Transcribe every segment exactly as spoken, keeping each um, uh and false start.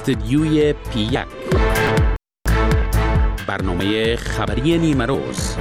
استدیوی پی یک، برنامه خبری نیمه روز.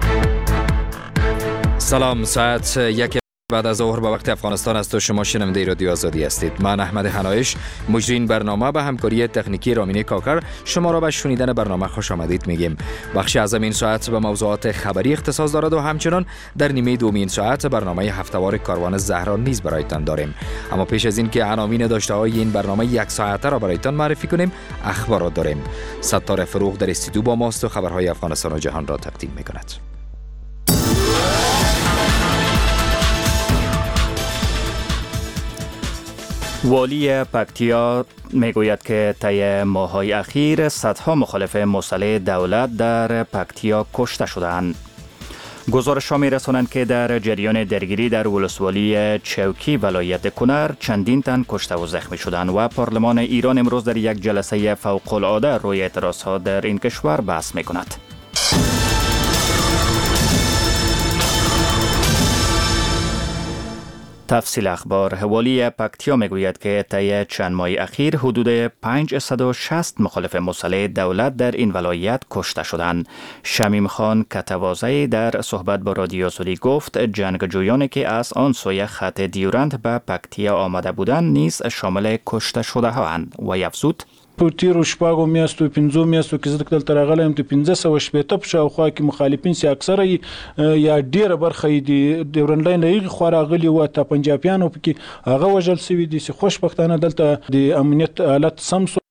سلام، ساعت یک بعد از ظهر به وقت افغانستان است و شما شنونده رادیو آزادی هستید. من احمد حنایش، مجری برنامه به همکاری تکنیکی رامین کاکر، شما را به شنیدن برنامه خوش آمدید میگیم. بخش از این ساعت به موضوعات خبری اختصاص دارد و همچنان در نیمه دومین ساعت برنامه هفته‌وار کاروان زهرا نیز برایتان داریم. اما پیش از این که عناوین داشته های این برنامه یک ساعته را برایتان معرفی کنیم، اخبارات داریم. ستاره فروغ در استودیو با ماست و خبرهای افغانستان و جهان را تقدیم میکند. والی پکتیا میگوید که طی ماه‌های اخیر صدها مخالف مسلح دولت در پکتیا کشته شدند. گزارش‌ها می‌رسانند که در جریان درگیری در ولسوالی چوکی ولایت کنر چندین تن کشته و زخمی شدند و پارلمان ایران امروز در یک جلسه فوق‌العاده روی اعتراض‌ها در این کشور بحث می‌کند. تفصیل اخبار. والی پکتیا میگوید که طی چند ماه اخیر حدود پانصد و شصت مخالف مسلح دولت در این ولایت کشته شدند. شمیم خان کتوازی در صحبت با رادیو آزادی گفت جنگجویانی که از آن سوی خط دیورند به پکتیا آمده بودند نیز شامل کشته شده ها اند و افزود په تیرو شپږو میاشتو پنځو میاشتو کې زه دلته راغلی یم ته پنځه سوه شپېته په شاوخوا کې مخالفین چې اکثره یا ډېره برخه یې د ډیورنډ لاین له هغې خوا راغلي وو، حتی پنجابیانو پکې هغه وژل سوي دي چې خوشبختانه دلته د امنیت حالت سم سو.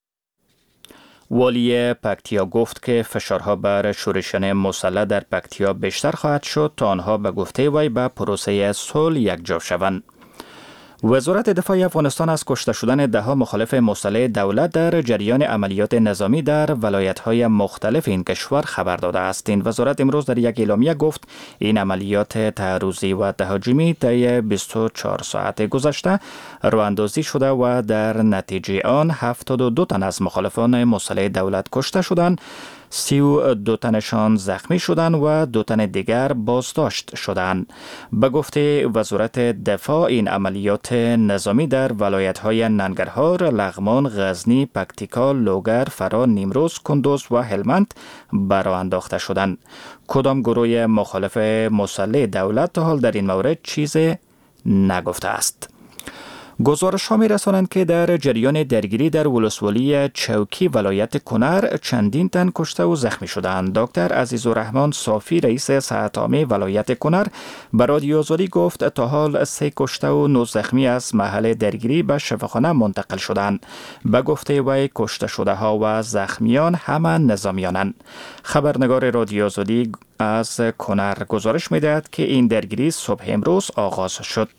والی پکتیا گفت که فشارها بر شورشیان مسلح در پکتیا بیشتر خواهد شد تا آنها به گفته وی به پروسه صلح یکجا شوند. وزارت دفاع افغانستان از کشته شدن دهها مخالف مسلح دولت در جریان عملیات نظامی در ولایت‌های مختلف این کشور خبر داده است. این وزارت امروز در یک اعلامیه گفت این عملیات تعرضی و تهاجمی طی بیست و چهار ساعت گذشته راه‌اندازی شده و در نتیجه آن هفتاد و دو تن از مخالفان مسلح دولت کشته شدند، سی و دو تنشان زخمی شدند و دو تن دیگر بازداشت شدند. به گفته وزارت دفاع این عملیات نظامی در ولایت‌های ننگرهار، لغمان، غزنی، پکتیکا، لوگر، فرا، نیمروز، کندوز و هلمند برآ انداخته شدند. کدام گروه مخالف مسلح دولت تا حال در این مورد چیزی نگفته است. گزارش ها می رسانند که در جریان درگیری در ولسوالی چوکی ولایت کنر چندین تن کشته و زخمی شدند. دکتر عزیزالرحمن صافی رئیس صحت عامه ولایت کنر به رادیو آزادی گفت تا حال سه کشته و نه زخمی از محل درگیری به شفاخانه منتقل شدند. به گفته وی کشته شده ها و زخمیان همه نظامیانند. خبرنگار رادیو آزادی از کنر گزارش می دهد که این درگیری صبح امروز آغاز شد.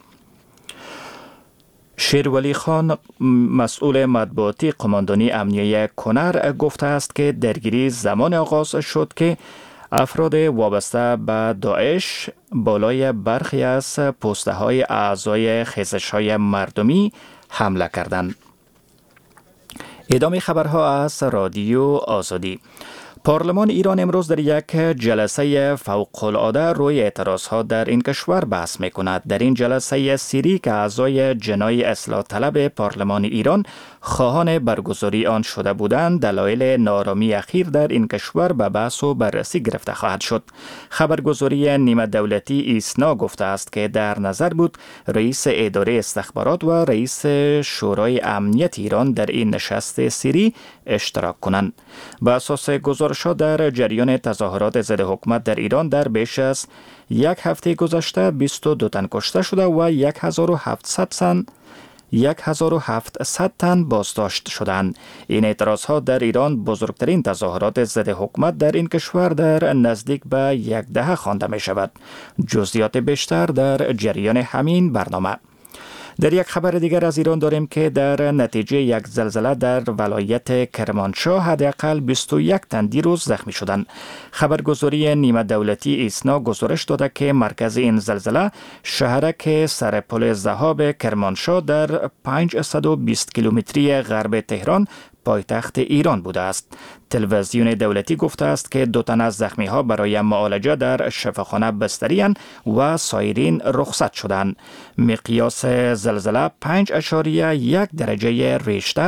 شیرولی خان مسئول مطبوعاتی قماندانی امنیه کنر گفته است که درگیری زمان آغاز شد که افراد وابسته به داعش بالای برخی از پسته های اعضای خیزش های مردمی حمله کردند. ادامه خبرها از رادیو آزادی. پارلمان ایران امروز در یک جلسه فوق‌العاده روی اعتراضها در این کشور بحث می‌کند. در این جلسه سری که اعضای جناح اصلاح طلب پارلمان ایران خواهان برگزاری آن شده بودند، دلایل نارامی اخیر در این کشور به بحث و بررسی گرفته خواهد شد. خبرگزاری نیمه دولتی ایسنا گفته است که در نظر بود رئیس اداره استخبارات و رئیس شورای امنیت ایران در این نشست سری اشتراک کنند. به اساس گزارش‌ها در جریان تظاهرات ضد حکومت در ایران در بیش از یک هفته گذشته بیست و دو تن کشته شده و یک هزار و هفتصد تن یک هزار و هفتصد تن بازداشت شدند. این اعتراضها در ایران بزرگترین تظاهرات ضد حکومت در این کشور در نزدیک به یک دهه خوانده می شود. جزئیات بیشتر در جریان همین برنامه. در یک خبر دیگر از ایران داریم که در نتیجه یک زلزله در ولایت کرمانشاه حداقل بیست و یک تن دیروز زخمی شدند. خبرگزاری نیمه دولتی ایسنا گزارش داده که مرکز این زلزله شهرک سرپل ذهاب کرمانشاه در پانصد و بیست کیلومتری غرب تهران پایتخت ایران بوده است. تلویزیون دولتی گفته است که دو تن از زخمی ها برای معالجه در شفاخانه بستری اند و سایرین رخصت شدند. مقیاس زلزله پنج اشاریه یک درجه ریشتر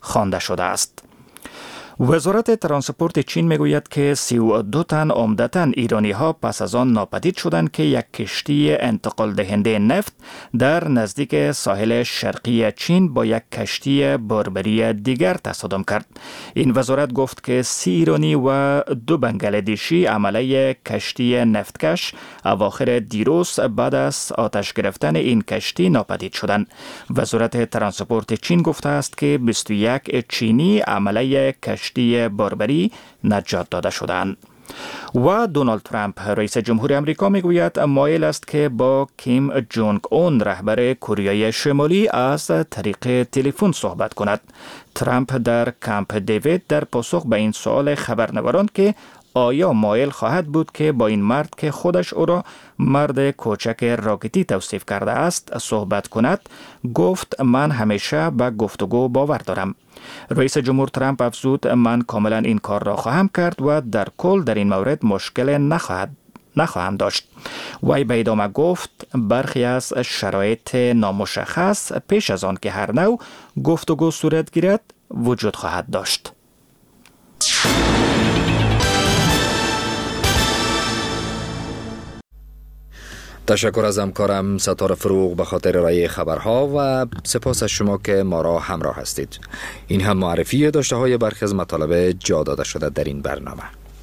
خوانده شده است. وزارت ترانسپورت چین میگوید که سی و دو تن عمدتاً ایرانی ها پس از آن ناپدید شدند که یک کشتی انتقال دهنده نفت در نزدیک ساحل شرقی چین با یک کشتی بربری دیگر تصادم کرد. این وزارت گفت که سی ایرانی و دو بنگلادشی عمله کشتی نفتکش اواخر دیروز بعد از آتش گرفتن این کشتی ناپدید شدند. وزارت ترانسپورت چین گفته است که بیست و یک چینی عمله کشتی کشتی بربری نجات داده شدند. و دونالد ترامپ رئیس جمهور آمریکا میگوید مایل است که با کیم جونگ اون رهبر کره شمالی از طریق تلفن صحبت کند. ترامپ در کمپ دیوید در پاسخ به این سوال خبرنگاران که آیا مایل خواهد بود که با این مرد که خودش او را مرد کوچک راکتی توصیف کرده است صحبت کند، گفت من همیشه به گفتگو باور دارم. رئیس جمهور ترامپ افزود من کاملا این کار را خواهم کرد و در کل در این مورد مشکل نخواهد نخواهم داشت. وی به ادامه گفت برخی از شرایط نامشخص پیش از آن که هر نوع گفتگو صورت گیرد وجود خواهد داشت. تشکر از همکارم ستاره فروغ به خاطر ارائه خبرها و سپاس از شما که ما را همراه هستید. این هم معرفی داشته های برخی از مطالب جا داده شده در این برنامه.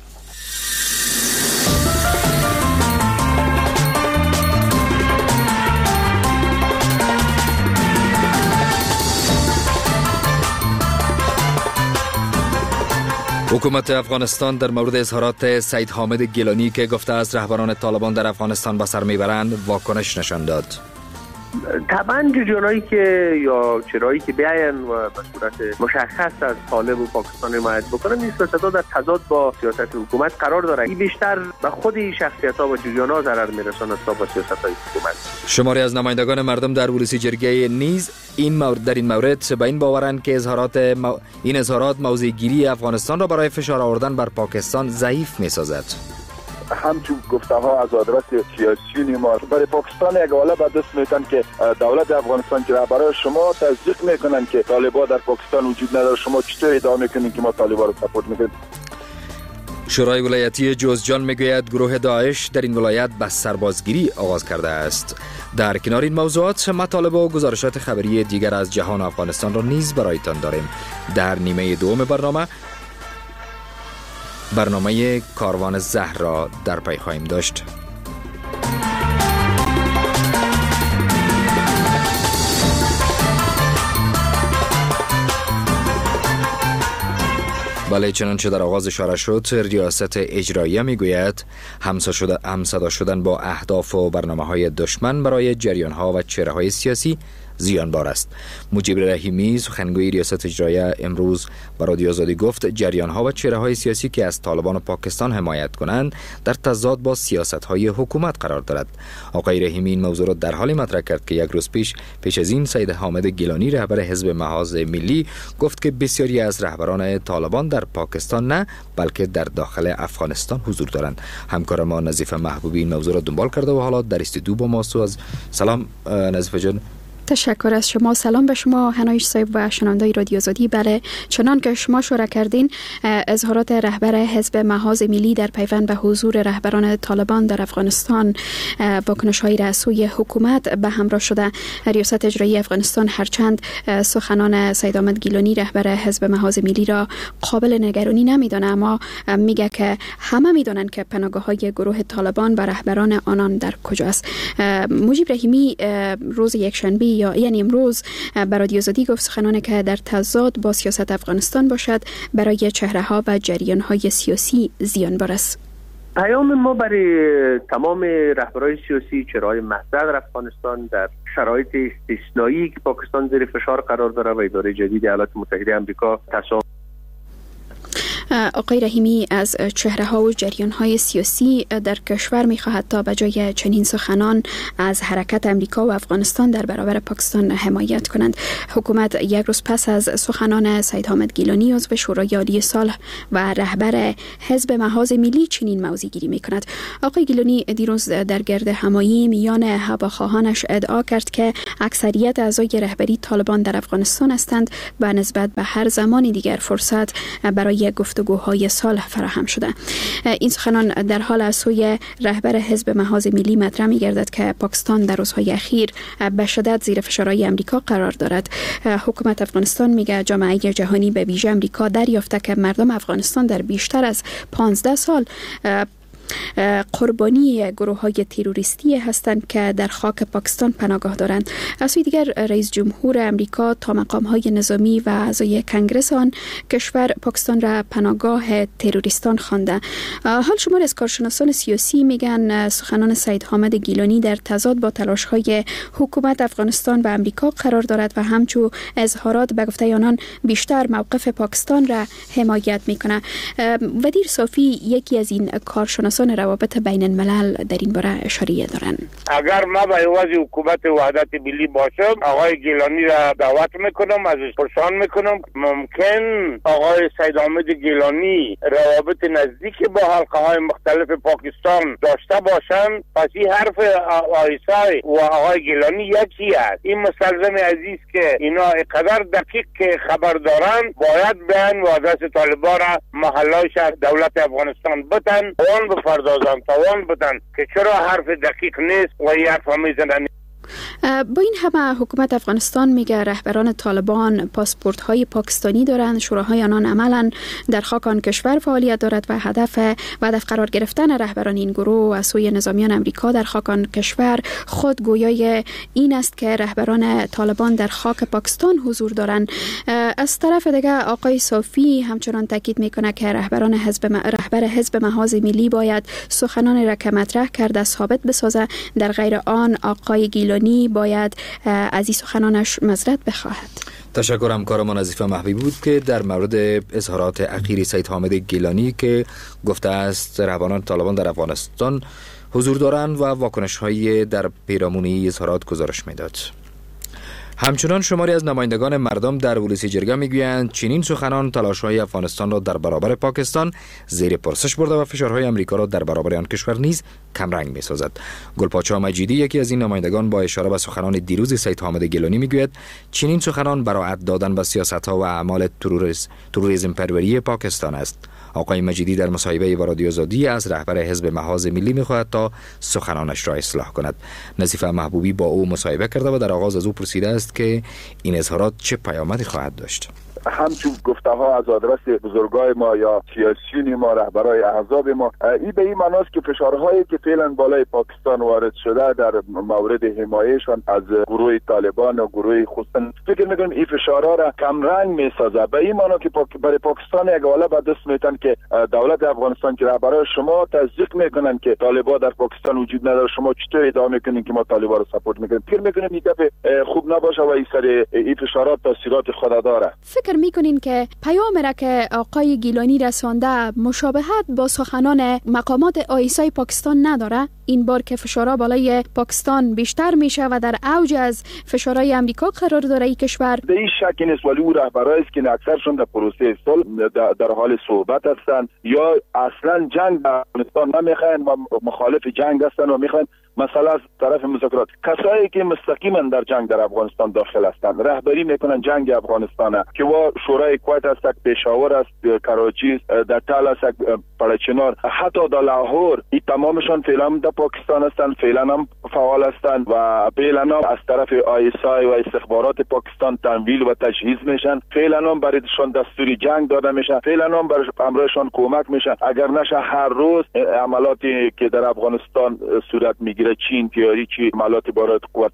حکومت افغانستان در مورد اظهارات سید حامد گیلانی که گفته از رهبران طالبان در افغانستان به سر میبرند واکنش نشان داد. طبعا جریانایی که یا چرایی که بیاین و به صورت مشخص از طالب و پاکستان حمایت بکنن، این سیاست‌ها در تضاد با سیاست حکومت قرار داره. این بیشتر به خود این شخصیت‌ها و جریان‌ها ضرر میرساند تا با سیاست‌های حکومت. شماری از نمایندگان مردم در ورودی جرگه نیز این مورد در این مورد به این باورند که اظهارات مو... این اظهارات موضع‌گیری افغانستان را برای فشار آوردن بر پاکستان ضعیف می‌سازد. همچون گفته ها از آدرس سیاسیون ما برای پاکستان یک حاله به دست میتن که دولت افغانستان که برای شما تصدیق میکنن که طالبان در پاکستان وجود نداره، شما چطور ادعا میکنین که ما طالبان رو سپورت میکنیم؟ شورای ولایتی جوزجان میگوید گروه داعش در این ولایت به سربازگیری آغاز کرده است. در کنار این موضوعات مطالب و گزارشات خبری دیگر از جهان افغانستان را نیز برایتان داریم. در نیمه دوم برنامه برنامه کاروان زهر را در پی خواهیم داشت. بله، چنانچه در آغاز اشاره شد، ریاست اجراییه میگوید همصدا شدن با اهداف و برنامه‌های دشمن برای جریان‌ها و چهره‌های سیاسی زیانبار است. مجیب رحیمی سخنگوی ریاست اجراییه امروز به رادیو آزادی گفت جریان‌ها و چهره‌های سیاسی که از طالبان و پاکستان حمایت کنند در تضاد با سیاست‌های حکومت قرار دارد. آقای رحیمی این موضوع را در حالی مطرح کرد که یک روز پیش پیش از این سید حامد گیلانی رهبر حزب محاذ ملی گفت که بسیاری از رهبران طالبان در پاکستان نه بلکه در داخل افغانستان حضور دارند. همکار ما نظیف محبوبی این موضوع را دنبال کرده و حالا در استودیو با ماست. از سلام نظیف جان. تشکر از شما. سلام به شما هنایش صاحب و شنوندگان رادیو آزادی. بله، چنان که شما اشاره کردین، اظهارات رهبر حزب محاذ ملی در پیوند به حضور رهبران طالبان در افغانستان واکنش‌های را سوی حکومت به همراه شده. ریاست اجرایی افغانستان هرچند سخنان سید حامد گیلانی رهبر حزب محاذ ملی را قابل نگرانی نمیدانه، اما میگه که همه میدونن که پناهگاه‌های گروه طالبان و رهبران آنان در کجاست. مجیب رحیمی روز یکشنبه یا یعنی امروز برای رادیو آزادی گفت سخنانی که در تضاد با سیاست افغانستان باشد برای چهره‌ها و جریان‌های سیاسی زیانبار است. پیام ما برای تمام رهبران سیاسی چهره‌های محدود در افغانستان در شرایط استثنایی که پاکستان زیر فشار قرار داره و اداره جدید ایالات متحده آمریکا تصامیم آقای رحیمی، از چهره ها و جریان های سیاسی در کشور می خواهد تا به جای چنین سخنان از حرکت امریکا و افغانستان در برابر پاکستان حمایت کنند. حکومت یک روز پس از سخنان سید حامد گیلانی عضو شورای عالی صلح و رهبر حزب محاذ ملی چنین موضع گیری می کند. آقای گیلانی دیروز در گرد همایی میان هواخواهانش ادعا کرد که اکثریت اعضای رهبری طالبان در افغانستان هستند و نسبت به هر زمان دیگر فرصت برای گفتگوهای صلح فراهم شده. این سخنان در حال از سوی رهبر حزب محاذ ملی مطرح می گردد که پاکستان در روزهای اخیر به شدت زیر فشارهای امریکا قرار دارد. حکومت افغانستان میگه جامعه جهانی به ویژه امریکا دریافته که مردم افغانستان در بیشتر از پانزده سال قربانی گروه های تروریستی هستند که در خاک پاکستان پناهگاه دارند. از سوی دیگر رئیس جمهور امریکا تا مقام های نظامی و اعضای کنگره آن کشور پاکستان را پناهگاه تروریستان خوانده. حال شمار از کارشناسان سیاسی میگن سخنان سید حامد گیلانی در تضاد با تلاش های حکومت افغانستان و امریکا قرار دارد و همچو اظهارات به گفته آنان بیشتر موقف پاکستان را حمایت میکنه. ودیر صافی یکی از این کارشناسان روابط بین الملل در این باره اشاره دارند. اگر ما به عوض حکومت وحدت ملی باشم، آقای گیلانی را دعوت میکنم، ازش پرسان میکنم ممکن آقای سید حامد گیلانی روابط نزدیک با حلقه های مختلف پاکستان داشته باشند؟ پس این حرف آیسای و آقای گیلانی یکی است. این مسلزم عزیز که اینا اقدر دقیق که خبر دارند باید بیان و دست طالبان را محلایش دولت افغانستان بتن، اون بپردازن، توان بدن که چرا حرف دقیق نیست و این حرف میزنن. با این همه حکومت افغانستان میگه رهبران طالبان پاسپورت های پاکستانی دارند، شوراهای آنان عملا در خاک آن کشور فعالیت دارد و هدف و هدف قرار گرفتن رهبران این گروه از سوی نظامیان امریکا در خاک آن کشور خود گویای این است که رهبران طالبان در خاک پاکستان حضور دارند. از طرف دیگه آقای صافی همچنان تاکید میکنه که رهبران حزب م... رهبر حزب محاذ ملی باید سخنان را که مطرح کرده ثابت بسازه، در غیر آن آقای گیلانی باید از این سخنانش معذرت بخواهد. تشکر همکارمان نظیفه محبی بود که در مورد اظهارات اخیر سید حامد گیلانی که گفته است رهبران طالبان در افغانستان حضور دارند و واکنش‌های در پیرامون اظهارات گزارش میداد. همچنان شماری از نمایندگان مردم در ولسی جرگه میگویند چنین سخنان تلاش‌های افغانستان را در برابر پاکستان زیر پرسش برده و فشارهای امریکا را در برابر آن کشور نیز کمرنگ می‌سازد. گلپاچا مجیدی یکی از این نمایندگان با اشاره به سخنان دیروز سید حامد گیلانی میگوید چنین سخنان براعت دادن به سیاست‌ها و اعمال تروریسم پروری پاکستان است. آقای مجیدی در مصاحبه با رادیو آزادی از رهبر حزب محاذ ملی می‌خواهد تا سخنانش را اصلاح کند. نظیفه محبوبی با او مصاحبه کرده و در آغاز از او پرسیده است که این اظهارات چه پیامدی خواهد داشت. همچون گفته ها از آدرس بزرگای ما یا سیاسیون ما، رهبرای احزاب ما، این به این معناست که فشارهایی که فعلا بالای پاکستان وارد شده در مورد حمایهشان از گروه طالبان و گروه خصوصا فکر میکنم این فشارها را کمرنگ میسازه. به این معنی که پاک... برای پاکستان یک حاله به دست میتن که دولت افغانستان که رهبرای شما تصدیق میکنن که طالبان در پاکستان وجود نداره، شما چطور ادعا میکنین که ما طالبان رو سپورت میکنیم؟ فکر میکنم این دفعه خوب نباشه و این سر این فشارات تاثیرات خود داره. فکر میکنین که پیام را که آقای گیلانی رسانده مشابهت با سخنان مقامات آیسای پاکستان نداره؟ این بار که فشارها بالای پاکستان بیشتر میشه و در اوج از فشارهای امریکا قرار داره این کشور. به این شک نیست، ولی او رهبرایی است که اکثرشون در پروسه صلح در حال صحبت هستند یا اصلا جنگ در افغانستان نمیخواین و مخالف جنگ هستند و میخواین مثلا از طرف مذاکرات. کسایی که مستقیما در جنگ در افغانستان داخل هستند رهبری میکنن جنگ افغانستان که و شورای کویت است، پشاور است، کراچی است، در تال است، پلچنار، حتی در لاهور، این تمامشان فعلا در پاکستان هستند، فعلا هم فعال هستند و فعلا هم از طرف آیسای و استخبارات پاکستان تمویل و تجهیز میشن، فعلا هم برایشان دستوری جنگ داده میشه، فعلا هم برای امرشان کمک میشه. اگر نشه هر روز عملاتی که در افغانستان صورت میگیره، چین تیاری چی عملات بارد قوت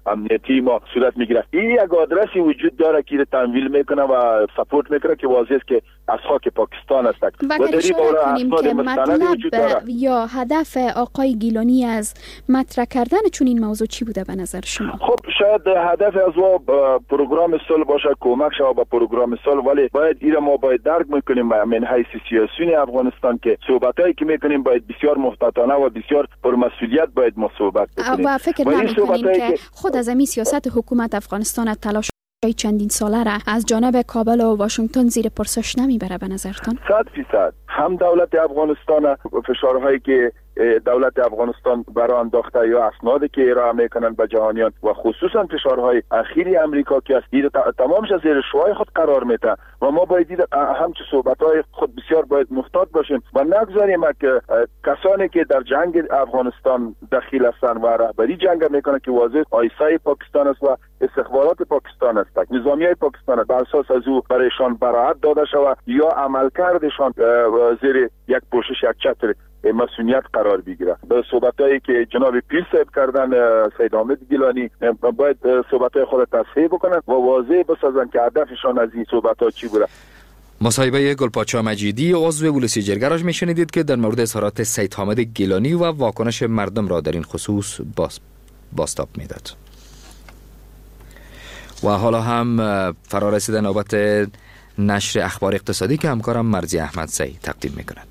امنیتی ما صورت میگیره. این یک آدرسی وجود داره که تمویل میکنه و سپورت میکنه که واضح است که از خاک پاکستان است و در اشاره کنیم که مطلب یا هدف آقای گیلانی از مطرح کردن چون این موضوع چی بوده به نظر شما؟ خب شاید هدف از او پروگرام صلح باشه، کمک شود به پروگرام صلح، ولی باید ایرا ما باید درک میکنیم من حیث سیاسیون افغانستان که صحبتایی که میکنیم باید بسیار محتاطانه و بسیار پرمسئولیت باید ما صحبت بکنیم. و فکر نمی‌کنین که خود از این سیاست حکومت افغانستان تلاش چندین ساله را از جانب کابل و واشنگتن زیر پرسش نمیبره به نظرتان؟ صد فیصد هم دولت افغانستان فشارهایی که دولت افغانستان برای انداخته یا اسنادی که ارائه میکنن به جهانیان و خصوصا فشارهای اخیری امریکا که است دید تمامش از زیر شوهای خود قرار میده و ما باید دید همچه صحبتهای خود بسیار باید محتاط باشیم و نگذاریم که کسانی که در جنگ افغانستان دخیل هستند و رهبری جنگ میکنن که واضح آیسای پاکستان است و استخبارات پاکستان است، نظامیای پاکستان است، بر اساس از او برایشان براعت داده شود یا عملکردشان زیر یک پوشش یک چتر مسئولیت قرار بگیره. به صحبتایی که جناب پیر صاحب کردن سید حامد گیلانی باید صحبتای خود تصحیح بکنن و واضح بسازن که هدفشان از این صحبت‌ها چی بوده. مصاحبه گلپاچا مجیدی عضو ولسی جرگه را میشنیدید که در مورد اظهارات سید حامد گیلانی و واکنش مردم را در این خصوص باز باستاب میداد. و حالا هم فرا رسیده نوبت نشر اخبار اقتصادی که همکارم مرزی احمدزی تقدیم میکند.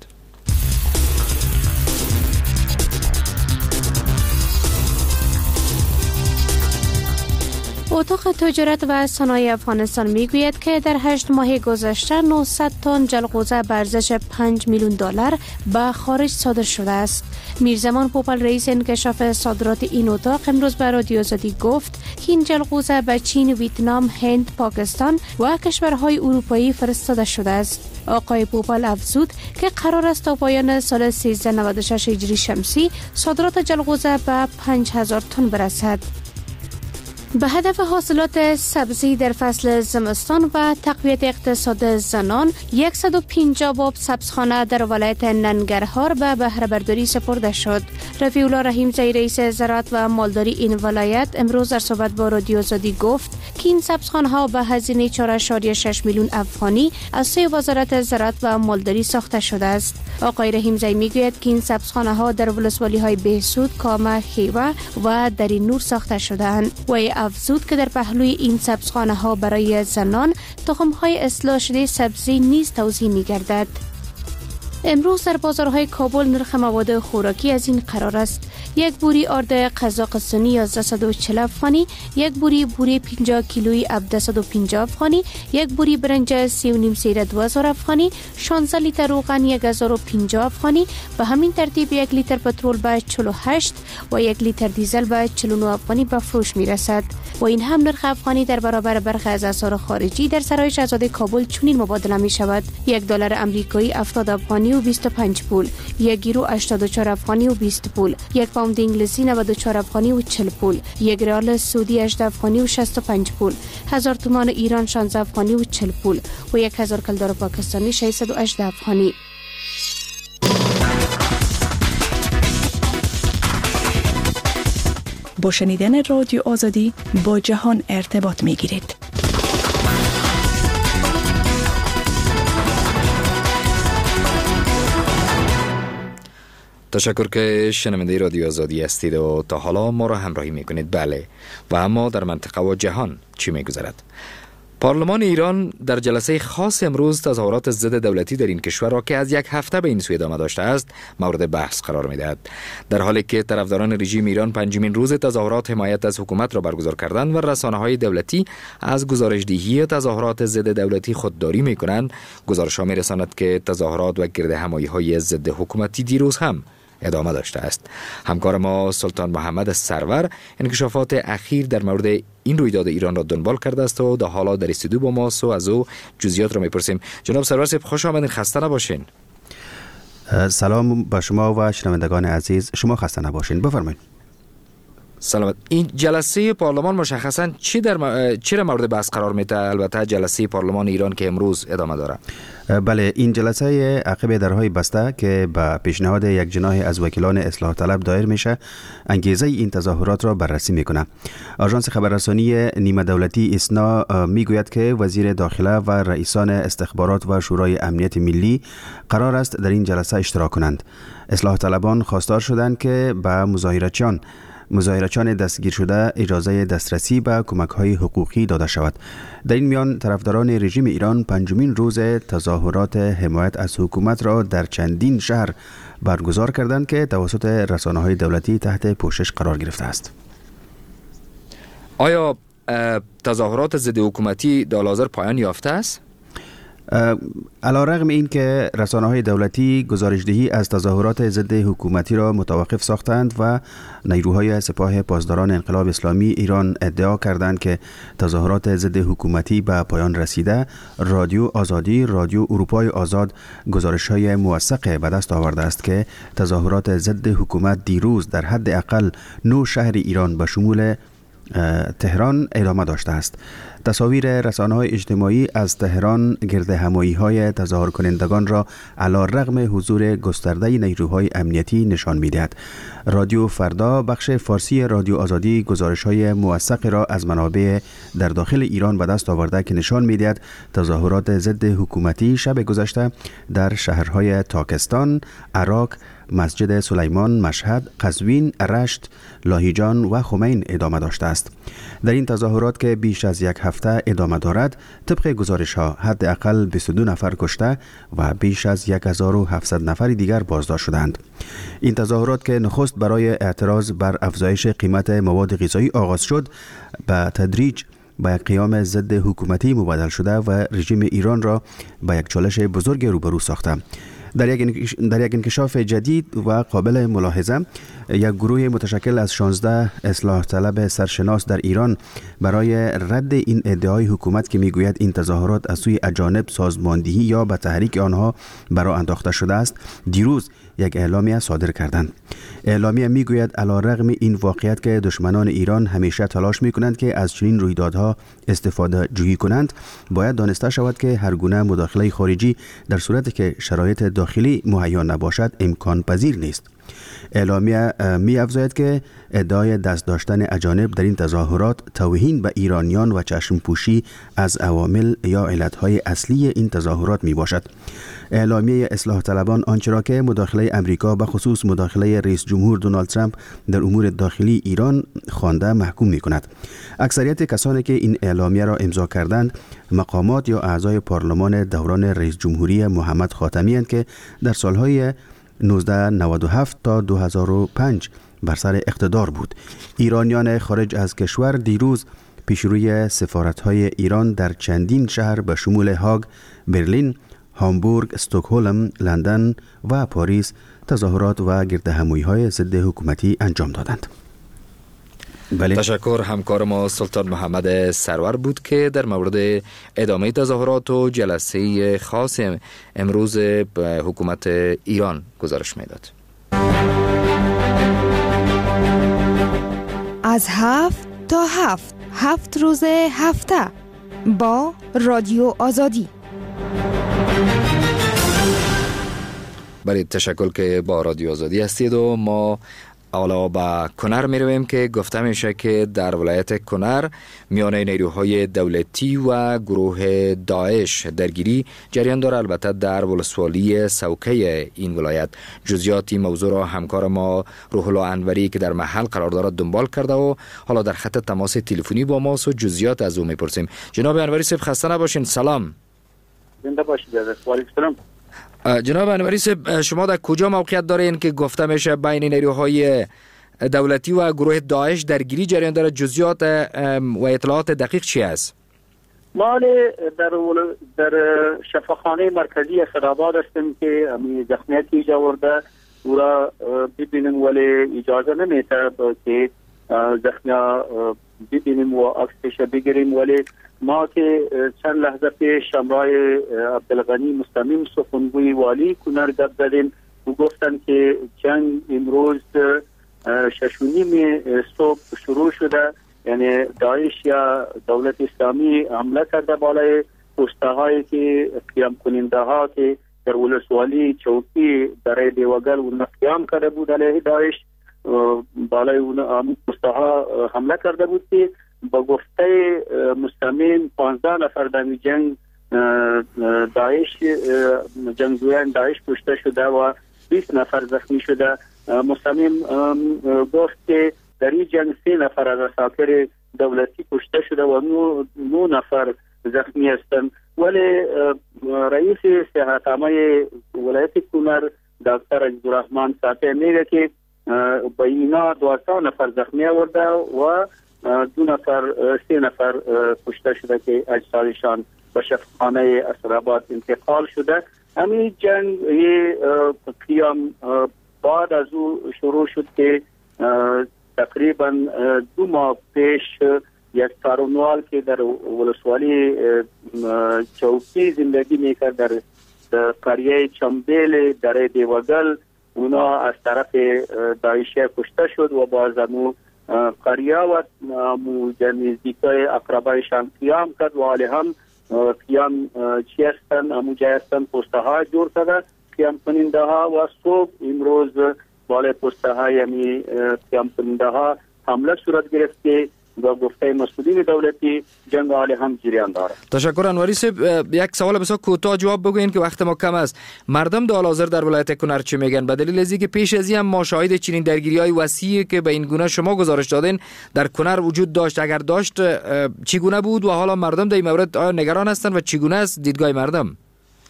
اتاق تجارت و صنایع افغانستان میگوید که در هشت ماه گذشته نهصد تن جلغوزه به ارزش پنج میلیون دلار به خارج صادر شده است. میرزمان پوپل رئیس انکشاف صادرات این اتاق امروز به رادیو آزادی گفت که این جلغوزه به چین، ویتنام، هند، پاکستان و کشورهای اروپایی فرستاده شده است. آقای پوپل افزود که قرار است تا پایان سال سیزده نود و شش هجری شمسی صادرات جلغوزه به پنج هزار تن برسد. به هدف حاصلات سبزی در فصل زمستان و تقویت اقتصاد زنان صد و پنجاه باب سبزخانه در ولایت ننگرهار به بهره برداری سپرده شد. رفیع الله رحیمزی رئیس زراعت و مالداری این ولایت امروز در صحبت با رادیو آزادی گفت که این سبزخانه ها به هزینه چهار ممیز شش میلیون افغانی از سوی وزارت زراعت و مالداری ساخته شده است. آقای رحیمزی میگوید که این سبزخانه ها در ولسوالی های بهسود، کامه، خیوه و درین نور ساخته شده‌اند. و افزود که در پهلوی این سبزخانه ها برای زنان تخم های اصلاح شده سبزی نیز توزیع می گردد. امروز در بازارهای کابل نرخ مواد خوراکی از این قرار است: یک بوری آرد قزاقستانی یازده و چهل افغانی، یک بوری بوری پنجاه کیلویی هفتصد و پنجاه افغانی، یک بوری برنج سی و نیم سیره دو هزار افغانی، شانزده لیتر روغن یک هزار و پنجاه افغانی، به همین ترتیب یک لیتر پترول به چهل و هشت و یک لیتر دیزل به چهل و نه افغانی به فروش می رسد. و این هم نرخ افغانی در برابر برخی از اسعار خارجی در سرای شاهزاده کابل چنین مبادله می شود: یک دلار امریکایی هفتاد افغانی و بیست و پنج پول، یک یورو هشتاد و چهار افغانی و بیست پول، یک پوند انگلیسی نود و چهار افغانی و چهل پول، یک ریال سعودی هجده افغانی و شصت و پنج پول، هزار تومان ایران شانزده افغانی و چهل پول و یک هزار کلدار پاکستانی ششصد و هجده افغانی. با شنیدن رادیو آزادی با جهان ارتباط می گیرید. تشکر که شنونده رادیو آزادی هستید و تا حالا ما را همراهی میکنید. بله، و اما در منطقه و جهان چی میگذرد؟ پارلمان ایران در جلسه خاص امروز تظاهرات ضد دولتی در این کشور را که از یک هفته به این سو ادامه داشته است مورد بحث قرار میدهد، در حالی که طرفداران رژیم ایران پنجمین روز تظاهرات حمایت از حکومت را برگزار کردند و رسانه‌های دولتی از گزارش‌دهی تظاهرات ضد دولتی خودداری میکنند. گزارش‌ها میرساند که تظاهرات و گردهمایی‌های ضد حکومتی دیروز هم ادامه داشته است. همکار ما سلطان محمد سرور انکشافات اخیر در مورد این رویداد ایران را دنبال کرده است و در حالا در استودیو با ماست و از او جزئیات را میپرسیم. جناب سرور صاحب خوش آمدین، خسته نباشین. سلام با شما و شنوندگان عزیز، شما خسته نباشین. بفرمایید. سلامت. این جلسه پارلمان مشخصا چی در م... چی را مورد بحث قرار میده؟ البته جلسه پارلمان ایران که امروز ادامه داره. بله، این جلسه عقب درهای بسته که به پیشنهاد یک جناح از وکیلان اصلاح طلب دایر میشه انگیزه این تظاهرات را بررسی میکنه. آژانس خبررسانی نیمه دولتی اسنا میگوید که وزیر داخله و رئیسان استخبارات و شورای امنیت ملی قرار است در این جلسه اشتراک کنند. اصلاح طلبان خواستار شدند که به مظاهرچیان مظاهرچیان دستگیر شده اجازه دسترسی به کمک‌های حقوقی داده شود. در این میان طرفداران رژیم ایران پنجمین روز تظاهرات حمایت از حکومت را در چندین شهر برگزار کردند که توسط رسانه‌های دولتی تحت پوشش قرار گرفته است. آیا تظاهرات ضد حکومتی در حال حاضر پایان یافته است؟ علیرغم این که رسانه‌های دولتی گزارشدهی از تظاهرات ضد حکومتی را متوقف ساختند و نیروهای سپاه پاسداران انقلاب اسلامی ایران ادعا کردند که تظاهرات ضد حکومتی به پایان رسیده، رادیو آزادی، رادیو اروپای آزاد گزارش‌های موثق به دست آورده است که تظاهرات ضد حکومت دیروز در حد اقل نه شهر ایران به شمول تهران ادامه داشته است. تصاویر رسانه‌های اجتماعی از تهران گرد همایی‌های تظاهر کنندگان را علیرغم حضور گسترده نیروهای امنیتی نشان می‌دهد. رادیو فردا بخش فارسی رادیو آزادی گزارش‌های موثق را از منابع در داخل ایران به دست آورده که نشان می‌دهد تظاهرات ضد حکومتی شب گذشته در شهرهای تاکستان، عراق، مسجد سلیمان، مشهد، قزوین، رشت، لاهیجان و خمین ادامه داشته است. در این تظاهرات که بیش از یک هفته ادامه دارد، طبق گزارش ها حداقل بیست و دو نفر کشته و بیش از هزار و هفتصد نفر دیگر بازداشت شدند. این تظاهرات که نخست برای اعتراض بر افزایش قیمت مواد غذایی آغاز شد، به تدریج با یک قیام ضد حکومتی مبادل شده و رژیم ایران را با یک چالش بزرگ روبرو ساخته. در یک در یک انکشاف جدید و قابل ملاحظه، یک گروه متشکل از شانزده اصلاح طلب سرشناس در ایران برای رد این ادعای حکومت که میگوید این تظاهرات از سوی اجانب سازماندهی یا به تحریک آنها برآ انداخته شده است، دیروز یک اعلامیه صادر کردند. اعلامیه میگوید علیرغم این واقعیت که دشمنان ایران همیشه تلاش میکنند که از چنین رویدادها استفاده جویی کنند، باید دانسته شود که هر گونه مداخله خارجی در صورتی که شرایط داخلی مهیا نباشد امکان پذیر نیست. اعلامیه می افزاید که ادعای دست داشتن اجانب در این تظاهرات توهین به ایرانیان و چشم پوشی از عوامل یا علتهای اصلی این تظاهرات می باشد. اعلامیه اصلاح طلبان آنچه را که مداخله امریکا به خصوص مداخله رئیس جمهور دونالد ترامپ در امور داخلی ایران خوانده محکوم می کند. اکثریت کسانی که این اعلامیه را امضا کردند مقامات یا اعضای پارلمان دوران رئیس جمهوری محمد خاتمی اند که در سالهای نوزده نود و هفت تا دو هزار و پنج بر سر اقتدار بود. ایرانیان خارج از کشور دیروز پیشروی سفارت‌های ایران در چندین شهر به شمول هاگ، برلین، هامبورگ، استکهلم، لندن و پاریس تظاهرات و گردهمایی‌های ضد حکومتی انجام دادند. بله. تشکر. همکار ما سلطان محمد سرور بود که در مورد ادامه تظاهرات و جلسه خاص امروز به حکومت ایران گزارش میداد. از هفت تا هفت هفت روز هفته با رادیو آزادی. بله، تشکر که با رادیو آزادی هستید و ما حالا به کنر می رویم که گفته میشه که در ولایت کنر میان نیروهای دولتی و گروه داعش درگیری جریان داره، البته در ولسوالی سوکه این ولایت. جزئیاتی موضوع را همکار ما روح الله انوری که در محل قرار دارد دنبال کرده و حالا در خط تماس تلفنی با ماست و جزئیات از او میپرسیم. جناب انوری صاحب خسته نباشین. سلام. زنده باشید. وعلیکم السلام. جناب انوری صاحب، شما در کجا موقعیت دارین که گفته میشه بین نیروهای دولتی و گروه داعش درگیری جریان داره؟ جزئیات و اطلاعات دقیق چی است؟ ما در در شفاخانه مرکزی اسدآباد هستیم که امی زخمیتی جا ورده او را ببینیم، ولی اجازه نمیده که زخمیا ببینیم و عکسش بگیریم. ولی ما که چند لحظه پیش همراه عبدالغنی مستمیم سخنگوی والی کنر گپ زدیم و گفتن که جنگ امروز شش و نیم صبح شروع شده، یعنی داعش یا دولت اسلامی حمله کرده بالای پسته هایی که قیام کننده ها که در ولسوالی چوکی در دیوگل اون قیام کرده بود علیه داعش، بالای اون پسته ها حمله کرده بود که با گفته مستمین پانزده نفر در جنگ داعش جنگجویان داعش کشته شده و بیست نفر زخمی شده. مستمین گفت که در این جنگ سه نفر از اساکر دولتی کشته شده و نو نفر زخمی هستند، ولی رئیس صحت عامه ولایت کنر دکتر عبدالرحمن ساطع میگه که با اینا دوازده نفر زخمی آورده و دو نفر سه نفر کشته شده که اجسادشان به شفاخانه اسدآباد انتقال شده. همین جنگ قیام بعد از او شروع شد که تقریبا دو ماه پیش یک تارونوال که در ولسوالی چوکی زندگی میکرد در قریه چمبیل در دیوگل، اونا از طرف داعشی کشته شد و باز امو قریه و نزدیکای اقربایشان قیام کرد و حالی هم قیام چی هستن امو جای هستن پسته ها جور کرده قیام کننده ها و صبح امروز بالای پسته های همی قیام کننده ها حمله صورت گرفت که با گفته مسئولین دولتی جنگ حالی هم جریان داره. تشکر انوری صاحب. یک سوال بسیار کوتاه جواب بگوین که وقت ما کم است. مردم در حال حاضر در ولایت کنر چی میگن؟ به دلیل از اینکه پیش از این هم ما شاهد چنین درگیری‌های وسیعی که به این گونه شما گزارش دادین در کنر وجود داشت، اگر داشت چگونه بود و حالا مردم در این مورد آیا نگران هستند و چگونه است دیدگاه مردم؟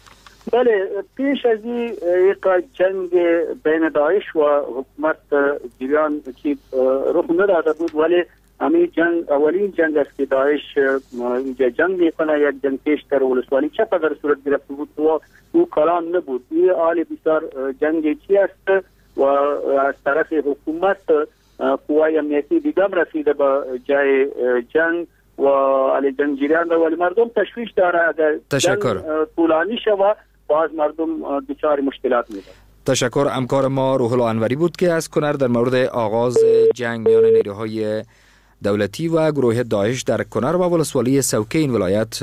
بله، پیش از این یک جنگ بین داعش و حکومت جریان که رخ نداده بود، ولی همین جنگ اولین جنگ است که داعش اینجا جنگ میکنه. یک جنگ پیش در ولسوالی چه قدر صورت گرفته بود و او کلان نبود. این حال بسیار جنگ چی است و از طرف حکومت قوای امنیتی دیگم رسیده به جای جنگ و علی جنگ جریان داره، ولی مردم تشویش داره اگر تشکر طولانی شود باز مردم دچار مشکلات میشه. تشکر. همکار ما روح الله انوری بود که از کنر در مورد آغاز جنگ میان نیروهای دولتی و گروه داعش در کنر و ولسوالی سوکه این ولایت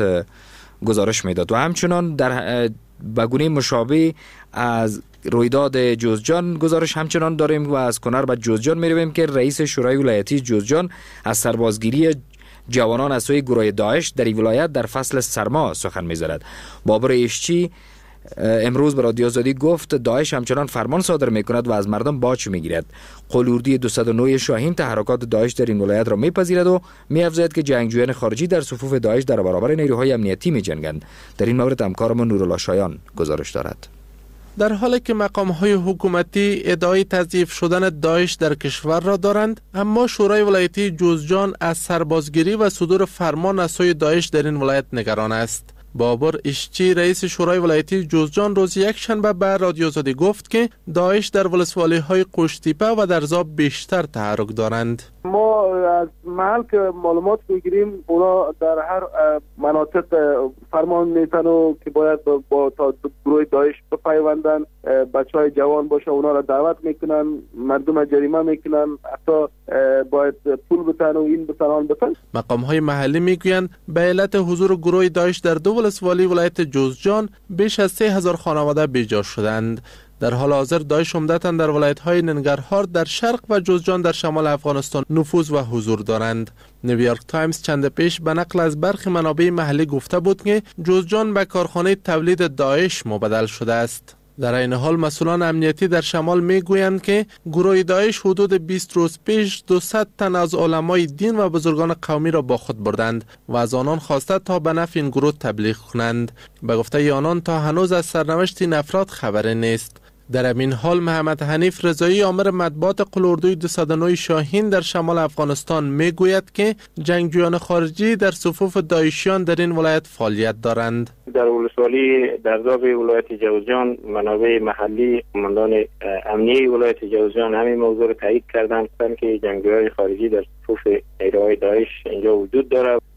گزارش میداد. و همچنان در بگونه مشابه از رویداد جوزجان گزارش همچنان داریم و از کنر به جوزجان میرویم که رئیس شورای ولایتی جوزجان از سربازگیری جوانان از سوی گروه داعش در این ولایت در فصل سرما سخن می‌زند. بابر اشچی امروز به رادیو آزادی گفت داعش همچنان فرمان صادر میکند و از مردم باج میگیرد. قلوردی دویست و نه شاهین تحرکات داعش در این ولایت را میپذیرد و میافزاید که جنگجویان خارجی در صفوف داعش در برابر نیروهای امنیتی میجنگند. در این مورد همکارمان نورالله شایان گزارش دارد. در حالی که مقام‌های حکومتی ادعای تضعیف شدن داعش در کشور را دارند، اما شورای ولایتی جوزجان از سربازگیری و صدور فرمان از سوی داعش در این ولایت نگران است. بابر اشچی رئیس شورای ولایتی جوزجان روز یک شنبه به رادیو آزادی گفت که داعش در ولسوالی های قشتیپه و در زاب بیشتر تحرک دارند. ما از محل که معلومات میگیریم اونا در هر مناطق فرمان میتن و که باید با, با تا گروه داعش بپیوندن، بچه های جوان باشه اونا را دعوت میکنن، مردم جریمه میکنن، حتی باید پول بتن و این بتن آن بتن. مقام های محلی میگویند به علت حضور گروه داعش در دو ولسوالی ولایت جوزجان بیش از سه هزار خانواده بیجا شدند. در حال حاضر داعش عمدتاً در ولایت‌های ننگرهار در شرق و جوزجان در شمال افغانستان نفوذ و حضور دارند. نیویورک تایمز چند پیش به نقل از برخی منابع محلی گفته بود که جوزجان به کارخانه تولید داعش مبدل شده است. در این حال مسئولان امنیتی در شمال میگویند که گروه داعش حدود بیست روز پیش دویست تن از علمای دین و بزرگان قومی را با خود بردند و از آنان خواسته تا به نفع این گروه تبلیغ کنند. به گفته آنان تا هنوز از سرنوشت این افراد خبری نیست. در همین حال محمد حنیف رضایی آمر مطبوعات قلوردوی دویست و نه شاهین در شمال افغانستان میگوید که جنگجویان خارجی در صفوف داعشیان در این ولایت فعالیت دارند. در ولسوالی در زاب ولایت جوزجان منابع محلی قماندان امنیه ولایت جوزجان همین موضوع را تایید کردند که جنگجویان خارجی در صفوف نیروهای داعش اینجا وجود دارد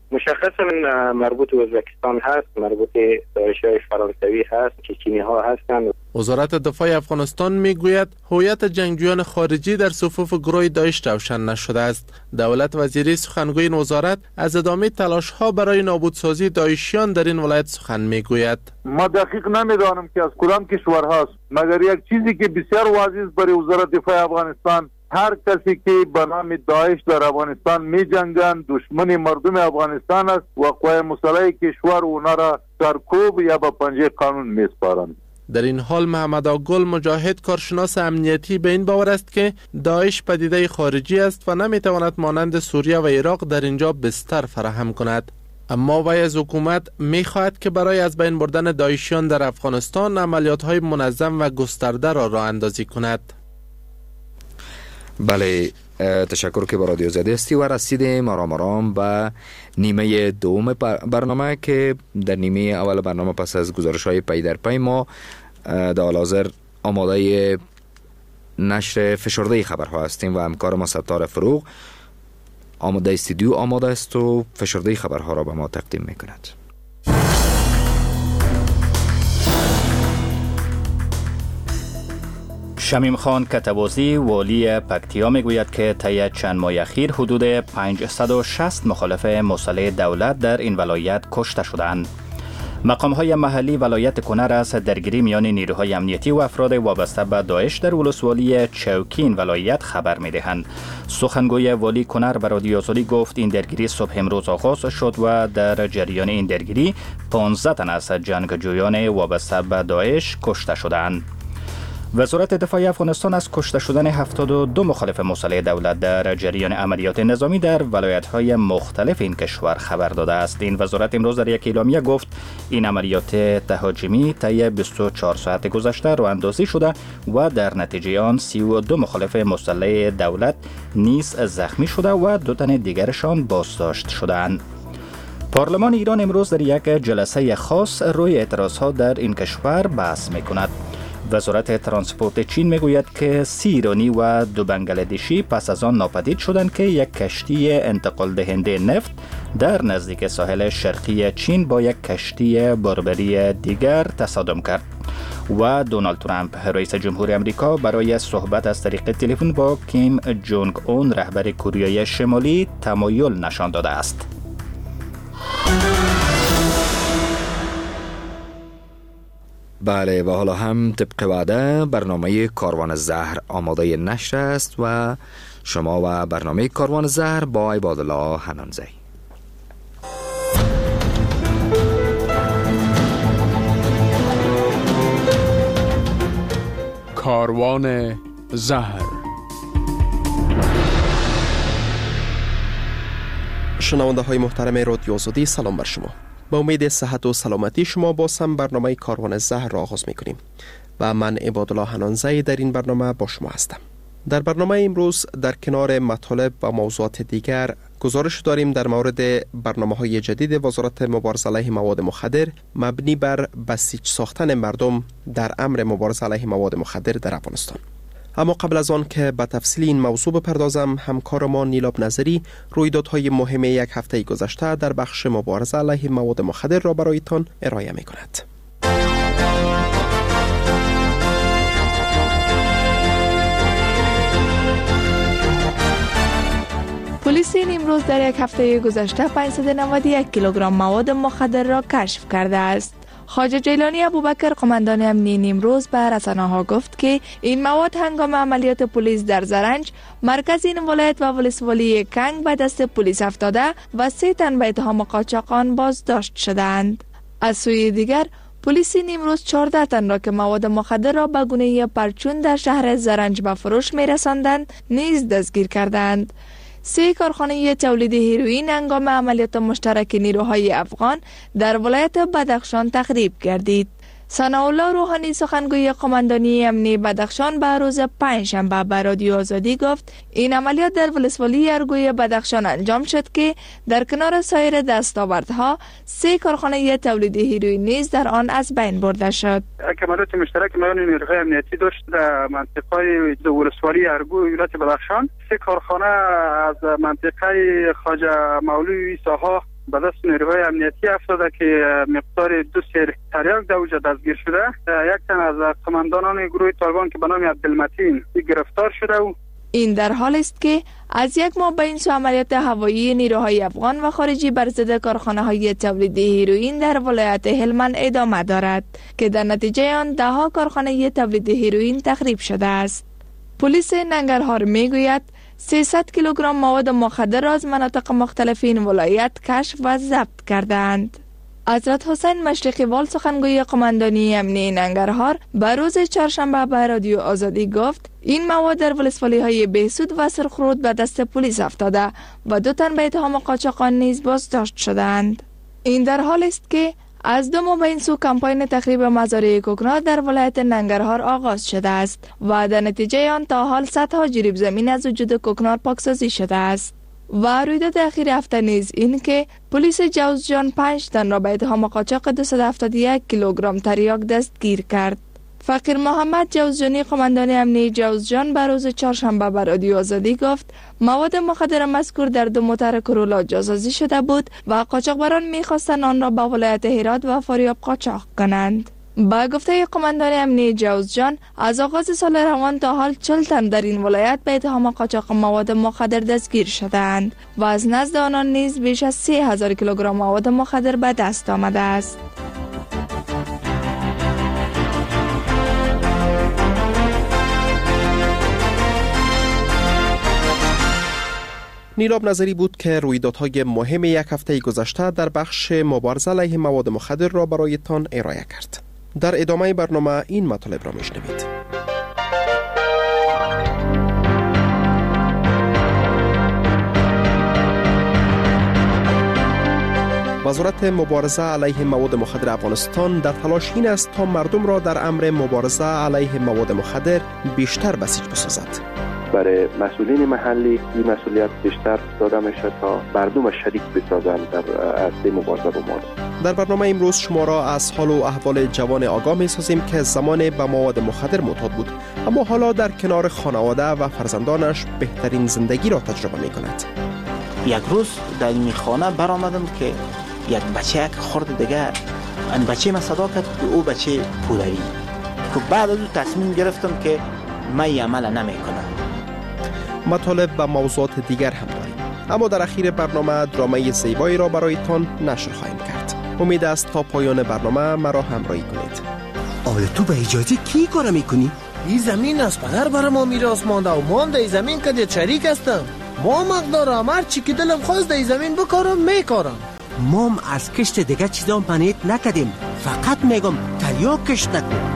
مشخصا مربوط به ازبکستان هست، مربوط به داعش‌های فرانسوی هست، چچنی ها هستند. وزارت دفاع افغانستان میگوید هویت جنگجویان خارجی در صفوف گروه داعش روشن نشده است. دولت وزیری سخنگوی این وزارت از ادامه تلاش ها برای نابودسازی داعشیان در این ولایت سخن میگوید. ما دقیق نمیدانم که از کدام کشور هست، مگر یک چیزی که بسیار واضح برای وزارت دفاع افغانستان، هر کسی که به نام داعش در افغانستان می جنگند دشمن مردم افغانستان است و قوای مسلح کشور اونا را سرکوب یا به پنجه قانون می سپارند. در این حال محمد آگل مجاهد کارشناس امنیتی به این باور است که داعش پدیده خارجی است و نمیتواند مانند سوریه و عراق در اینجا بستر فراهم کند. اما وی از حکومت میخواهد که برای از بین بردن داعشیان در افغانستان عملیات‌های منظم و گسترده را راه اندازی کند. بله، تشکر که با رادیو زاده هستی و رسیدیم مرام مرام به نیمه دوم برنامه که در نیمه اول برنامه پس از گزارش های پی در پی ما در حال حاضر آماده نشر فشرده خبرها هستیم و همکار ما ستار فروغ آماده استودیو آماده است و فشرده خبرها را به ما تقدیم میکند. شمیم خان کتبوزی والی پکتیا میگوید که طی چند ماه اخیر حدود پانصد و شصت مخالف مسلح دولت در این ولایت کشته شدند. مقام‌های محلی ولایت کنر از درگیری میان نیروهای امنیتی و افراد وابسته به داعش در ولسوالی چوکین ولایت خبر می‌دهند. سخنگوی والی کنر به رادیو آزادی گفت این درگیری صبح امروز آغاز شد و در جریان این درگیری پانزده تن از جنگجویان وابسته به داعش کشته شدند. وزارت دفاع افغانستان از کشته شدن هفتاد و دو مخالف مسلح دولت در جریان عملیات نظامی در ولایت‌های مختلف این کشور خبر داده است. این وزارت امروز در یک اعلامیه گفت این عملیات تهاجمی طی بیست و چهار ساعت گذشته راه اندازی شده و در نتیجه آن سی و دو مخالف مسلح دولت نیز زخمی شده و دو تن دیگرشان بازداشت شدند. پارلمان ایران امروز در یک جلسه خاص روی اعتراضها در این کشور بحث می‌کند. وزارت ترانسپورت چین میگوید که سی ایرانی و دو بنگلادشی پس از آن ناپدید شدند که یک کشتی انتقال دهنده نفت در نزدیک ساحل شرقی چین با یک کشتی باربری دیگر تصادم کرد. و دونالد ترامپ رئیس جمهور آمریکا برای صحبت از طریق تلفن با کیم جونگ اون رهبر کره شمالی تمایل نشان داده است. بله و حالا هم طبق وعده برنامه کاروان زهر آماده نشر است و شما و برنامه کاروان زهر با عبادالله حنانزی. کاروان زهر. شنونده های محترم رادیو آزادی، سلام بر شما. با امید صحت و سلامتی شما باز هم برنامه کاروان زهر را آغاز می‌کنیم و من عبادالله حنانزی در این برنامه با شما هستم. در برنامه امروز در کنار مطالب و موضوعات دیگر گزارش داریم در مورد برنامه‌های جدید وزارت مبارزه علیه مواد مخدر مبنی بر بسیج ساختن مردم در امر مبارزه علیه مواد مخدر در افغانستان. اما قبل از آن که به تفصیل این موضوع بپردازم، همکار ما نیلاب نظری رویدادهای مهم یک هفته گذشته در بخش مبارزه علیه مواد مخدر را برایتان ارائه می کند. پلیس نیمروز در یک هفته گذشته پانصد و نود و یک کیلوگرم مواد مخدر را کشف کرده است. خواجه جیلانی ابوبکر قماندان امنیه نیمروز به رسانه‌ها گفت که این مواد هنگام عملیات پلیس در زرنج مرکز این ولایت و ولسوالی کنگ به دست پلیس افتاده و سه تن به اتهام قاچاق آن بازداشت شدند. از سوی دیگر پلیس نیمروز چهارده تن را که مواد مخدر را به گونه پرچون در شهر زرنج به فروش می‌رساندند نیز دستگیر کردند. سه کارخانه تولید هیروئین هنگام عملیات مشترک نیروهای افغان در ولایت بدخشان تخریب گردید. ثناءالله روحانی سخنگوی قماندانی امنیه بدخشان به روز پنجشنبه به رادیو آزادی گفت این عملیات در ولسوالی ارگوی بدخشان انجام شد که در کنار سایر دستاوردها سه کارخانه تولید هیروئین نیز در آن از بین برده شد. عملیات مشترک میان نیروهای امنیتی داشت در منطقه ولسوالی ارگوی ولایت بدخشان. سه کارخانه از منطقه خواجه مولوی عیسی ها به دست نیروهای امنیتی افتاده که مقدار دو سیر تریاک در اوجا دستگیر شده. یک تن از قماندانان گروه طالبان که به نام عبدالمتین گرفتار شده. و این در حال است که از یک ماه به این سو عملیات هوایی نیروهای افغان و خارجی بر ضد کارخانه های تولید هیروئین در ولایت هلمند ادامه دارد که در نتیجه آن ده ها کارخانه تولید هیروئین تخریب شده است. پلیس ننگرهار میگوید سیصد کیلوگرم مواد مخدر را از مناطق مختلف این ولایت کشف و ضبط کردند. حضرت حسین مشرقی وال سخنگوی قماندانی امنیتی ننگرهار به روز چهارشنبه به رادیو آزادی گفت این مواد در ولسوالی های بهسود و سرخرود به دست پلیس افتاده و دو تن به اتهام قاچاقان نیز بازداشت شدند. این در حال است که از دو ماه به این سو کمپاین تخریب مزارع کوکنار در ولایت ننگرهار آغاز شده است و در نتیجه آن تا حال صدها جریب زمین از وجود کوکنار پاکسازی شده است. و رویداد اخیر هفته نیز این که پلیس جوزجان پنج تن را به اتهام قاچاق دویست و هفتاد و یک کیلوگرم تریاک دستگیر کرد. فقیر محمد جوزجانی قماندان امنیتی جوزجان به روز چهارشنبه به رادیو آزادی گفت مواد مخدر مذکور در دو موتر کرولا جاسازی شده بود و قاچاقبران می‌خواستند آن را به ولایت هرات و فاریاب قاچاق کنند. با گفته قماندان امنیتی جوزجان از آغاز سال روان تا حال چهل تن در این ولایت به اتهام قاچاق مواد مخدر دستگیر شدند و از نزد آنان نیز بیش از سه هزار کیلوگرم مواد مخدر به دست آمده است. نیلاب نظری بود که رویدادهای مهم یک هفته گذشته در بخش مبارزه علیه مواد مخدر را برایتان ارائه کرد. در ادامه برنامه این مطالب را میشنوید. وزارت مبارزه علیه مواد مخدر افغانستان در تلاش این است تا مردم را در امر مبارزه علیه مواد مخدر بیشتر بسیج بسازد. برای مسئولین محلی این مسئولیت بیشتر داده میشه تا مردم شریک بسازند در عرصه مبارزه با مواد. در برنامه امروز شما را از حال و احوال جوان آگاه می سازیم که زمان به مواد مخدر معتاد بود اما حالا در کنار خانواده و فرزندانش بهترین زندگی را تجربه می کند. یک روز در این خانه برآمدم که یک بچه یک خورد دیگه این بچه ما صدا کرد که او بچه پولری که بعد از تصمیم گرفتم که من این عمل نمی کنم. مطالب و موضوعات دیگر هم داریم اما در اخیر برنامه درامه زیبایی را برایتان نشر خواهیم کرد. امید است تا پایان برنامه مرا همراهی کنید. آره تو به اجازه کی کار میکنی؟ این زمین از پدر برای ما میراث مانده و ما هم در این زمین که شریک هستم. ما مقدارم هر چی که دلم خواست در این زمین بکارم میکارم. ما هم از کشت دیگه چیزا پنیت نکدیم، فقط میگم تریاک کشت نکن.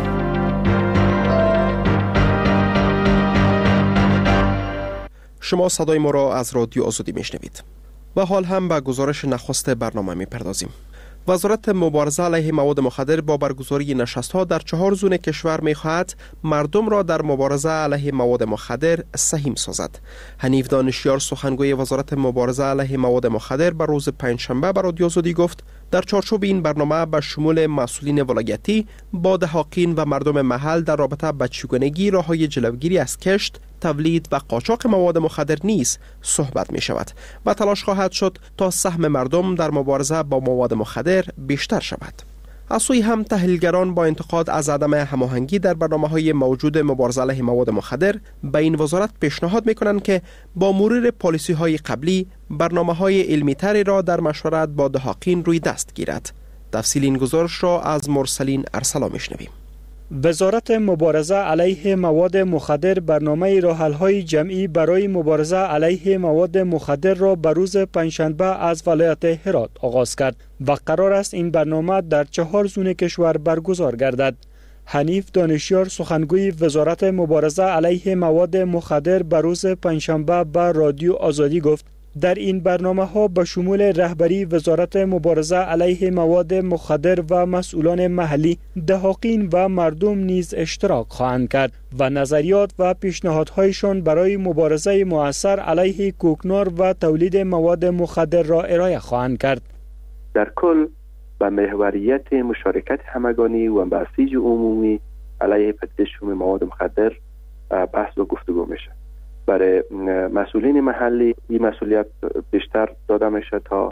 شما صدای ما را از رادیو آزادی میشنوید و حال هم به گزارش نخست برنامه میپردازیم. وزارت مبارزه علیه مواد مخدر با برگزاری نشست‌ها در چهار زون کشور می‌خواهد مردم را در مبارزه علیه مواد مخدر سهیم سازد. حنیف دانشیار سخنگوی وزارت مبارزه علیه مواد مخدر بر روز پنجشنبه به رادیو آزادی گفت در چارچوب این برنامه به شمول مسئولین ولایتی با دهاقین و مردم محل در رابطه با چگونگی راه‌های جلوگیری از کشت، تولید و قاچاق مواد مخدر نیز صحبت می شود و تلاش خواهد شد تا سهم مردم در مبارزه با مواد مخدر بیشتر شود. از سوی هم تحلیلگران با انتقاد از عدم هماهنگی در برنامه‌های موجود مبارزه علیه مواد مخدر به این وزارت پیشنهاد می‌کنند که با مرور پالیسی‌های قبلی برنامه‌های علمی‌تری را در مشورت با دهاقین روی دست گیرد. تفصیل این گزارش را از مرسلین ارسلا می‌شنویم. وزارت مبارزه علیه مواد مخدر برنامه راه‌حل‌های جمعی برای مبارزه علیه مواد مخدر را به روز پنجشنبه از ولایت هرات آغاز کرد و قرار است این برنامه در چهار زون کشور برگزار گردد. حنیف دانشیار سخنگوی وزارت مبارزه علیه مواد مخدر به روز پنجشنبه به رادیو آزادی گفت در این برنامه ها به شمول رهبری وزارت مبارزه علیه مواد مخدر و مسئولان محلی، دهاقین و مردم نیز اشتراک خواهند کرد و نظریات و پیشنهادهایشان برای مبارزه مؤثر علیه کوکنار و تولید مواد مخدر را ارائه خواهند کرد. در کل به محوریت مشارکت همگانی و بسیج عمومی علیه پدیده شوم مواد مخدر بحث و گفتگو میشه. برای مسئولین محلی این مسئولیت بیشتر داده میشه تا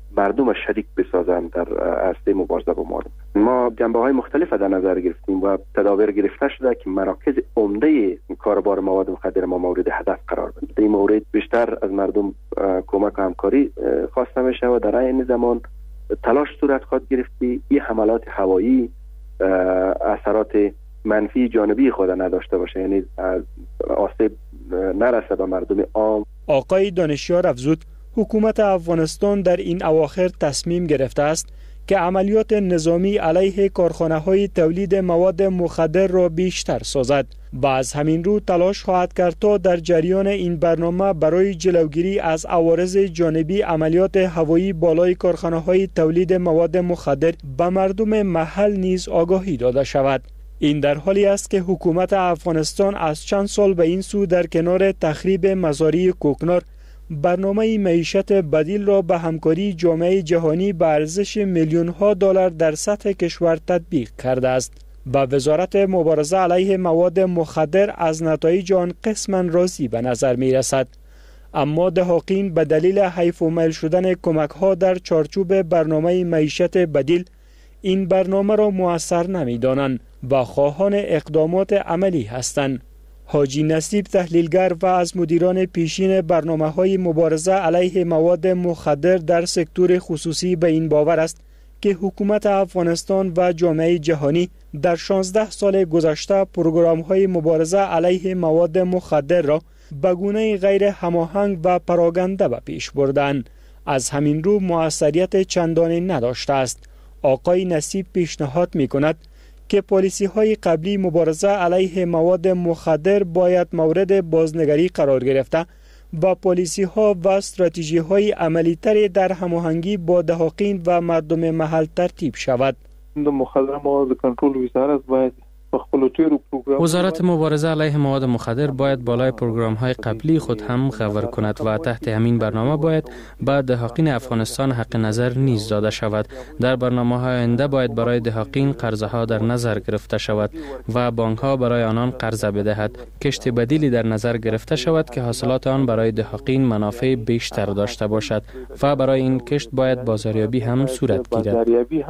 مردم شریک بسازند در عرصه مبارزه با مردم. ما جنبه های مختلف در نظر گرفتیم و تدابیر گرفته شده که مراکز عمده کاربار مواد مخدر ما مورد هدف قرار بگیرد. در این مورد بیشتر از مردم کمک و همکاری خواسته میشه و در این زمان تلاش صورت خواهد گرفتی این حملات هوایی اثرات منفی جانبی خود نداشته باشه، یعنی آسیب نرسه به مردم عام. آقای دانشیار افزود حکومت افغانستان در این اواخر تصمیم گرفته است که عملیات نظامی علیه کارخانه‌های تولید مواد مخدر را بیشتر سازد و از همین رو تلاش خواهد کرد تا در جریان این برنامه برای جلوگیری از عوارض جانبی عملیات هوایی بالای کارخانه‌های تولید مواد مخدر به مردم محل نیز آگاهی داده شود. این در حالی است که حکومت افغانستان از چند سال به این سو در کنار تخریب مزارع کوکنار برنامه معیشت بدیل را به همکاری جامعه جهانی به ارزش میلیون ها دلار در سطح کشور تطبیق کرده است. با وزارت مبارزه علیه مواد مخدر از نتایج آن قسما راضی به نظر می رسد، اما دهاقین به دلیل حیف و میل شدن کمک ها در چارچوب برنامه معیشت بدیل این برنامه را مؤثر نمی دانند و خواهان اقدامات عملی هستند. حاجی نصیب تحلیلگر و از مدیران پیشین برنامه‌های مبارزه علیه مواد مخدر در سکتور خصوصی به این باور است که حکومت افغانستان و جامعه جهانی در شانزده سال گذشته پروگرام‌های مبارزه علیه مواد مخدر را به گونه غیر هماهنگ و پراگنده به پیش بردند. از همین رو موثریت چندانی نداشته است. آقای نصیب پیشنهاد می‌کند که پالیسی های قبلی مبارزه علیه مواد مخدر باید مورد بازنگری قرار گرفته و پالیسی ها و استراتژی های عملی تری در هماهنگی با دهاقین و مردم محل ترتیب شود. مخدر مواد کنترل وزارت باید وزارت مبارزه علیه مواد مخدر باید بالای پروگرام های قبلی خود هم غور کند و تحت همین برنامه باید به دهاقین افغانستان حق نظر نیز داده شود. در برنامه های آینده باید برای دهاقین قرضه ها در نظر گرفته شود و بانک ها برای آنان قرضه بدهد. کشت بدیلی در نظر گرفته شود که حاصلات آن برای دهاقین منافع بیشتر داشته باشد و برای این کشت باید بازاریابی هم صورت گیرد.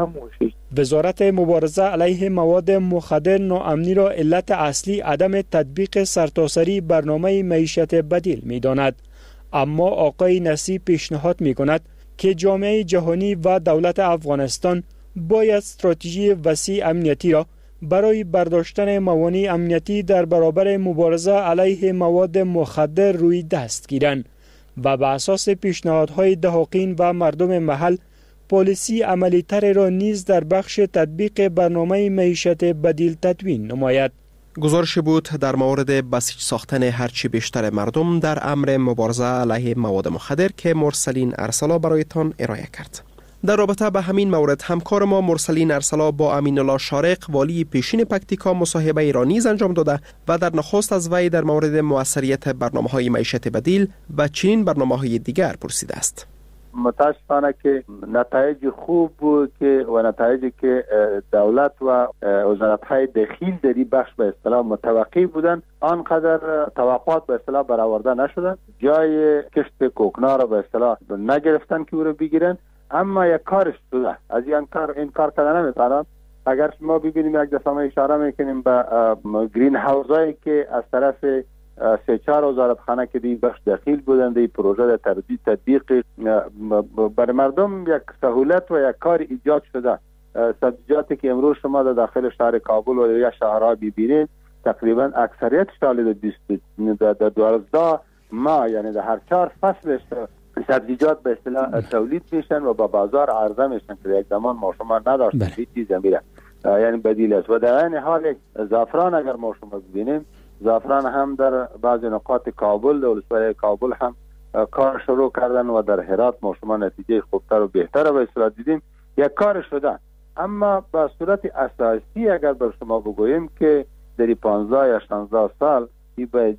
وزارت مبارزه علیه مواد مخدر ناامنی را علت اصلی عدم تطبیق سرتاسری برنامه معیشت بدیل می داند. اما آقای نصیب پیشنهاد می کند که جامعه جهانی و دولت افغانستان باید استراتژی وسیع امنیتی را برای برداشتن موانع امنیتی در برابر مبارزه علیه مواد مخدر روی دست گیرند و بر اساس پیشنهادهای دهاقین و مردم محل پالیسی عملی تر را نیز در بخش تطبیق برنامه معیشت بدیل تدوین نماید. گزارش بود در مورد بسیج ساختن هرچی بیشتر مردم در امر مبارزه علیه مواد مخدر که مرسلین ارسلا برایتان ارائه کرد. در رابطه به همین مورد همکار ما مرسلین ارسلا با امین الله شارق والی پیشین پکتیکا مصاحبه ایرانی انجام داده و در نخست از وی در مورد موثریت برنامه‌های معیشت بدیل و چنین برنامه‌های دیگر پرسیده است. متاسفانه که نتایج خوب که و نتایجی که دولت و وزارت‌های داخل در این بخش به اصطلاح متوقع بودند آنقدر توقعات به اصطلاح برآورده نشدند. جای کشت کوکنار را به اصطلاح نگرفتن که او را بگیرن، اما یک کارش شده. از این کار این کار کردن نمیتونن. اگر ما ببینیم یک دفعه ما اشاره میکنیم به گرین هاوزایی که از طرف سه چهار وزارتخانه که دی بخش داخل بودند این پروژه در تطبیق برای مردم یک سهولت و یک کار ایجاد شده. سبزیجاتی که امروز شما در داخل شهر کابل و یا شهرها ببینید تقریبا اکثریت شامل در دوازده ماه یعنی در هر چهار فصلش سبزیجات به اصطلاح تولید میشن و با بازار عرضه میشن که یک زمان ما شما نداشتیم هیچ چیز میره یعنی بدیل است. و در این حال زعفران اگر ما شما ببینیم زعفران هم در بعضی نقاط کابل و ولسوالی کابل هم کار شروع کردن و در هرات ما شما نتیجه خوبتر و بهتر به اصطلاح دیدیم یک کار شدن. اما به صورت اساسی اگر بر شما بگوییم که در پانزده یا شانزده سال به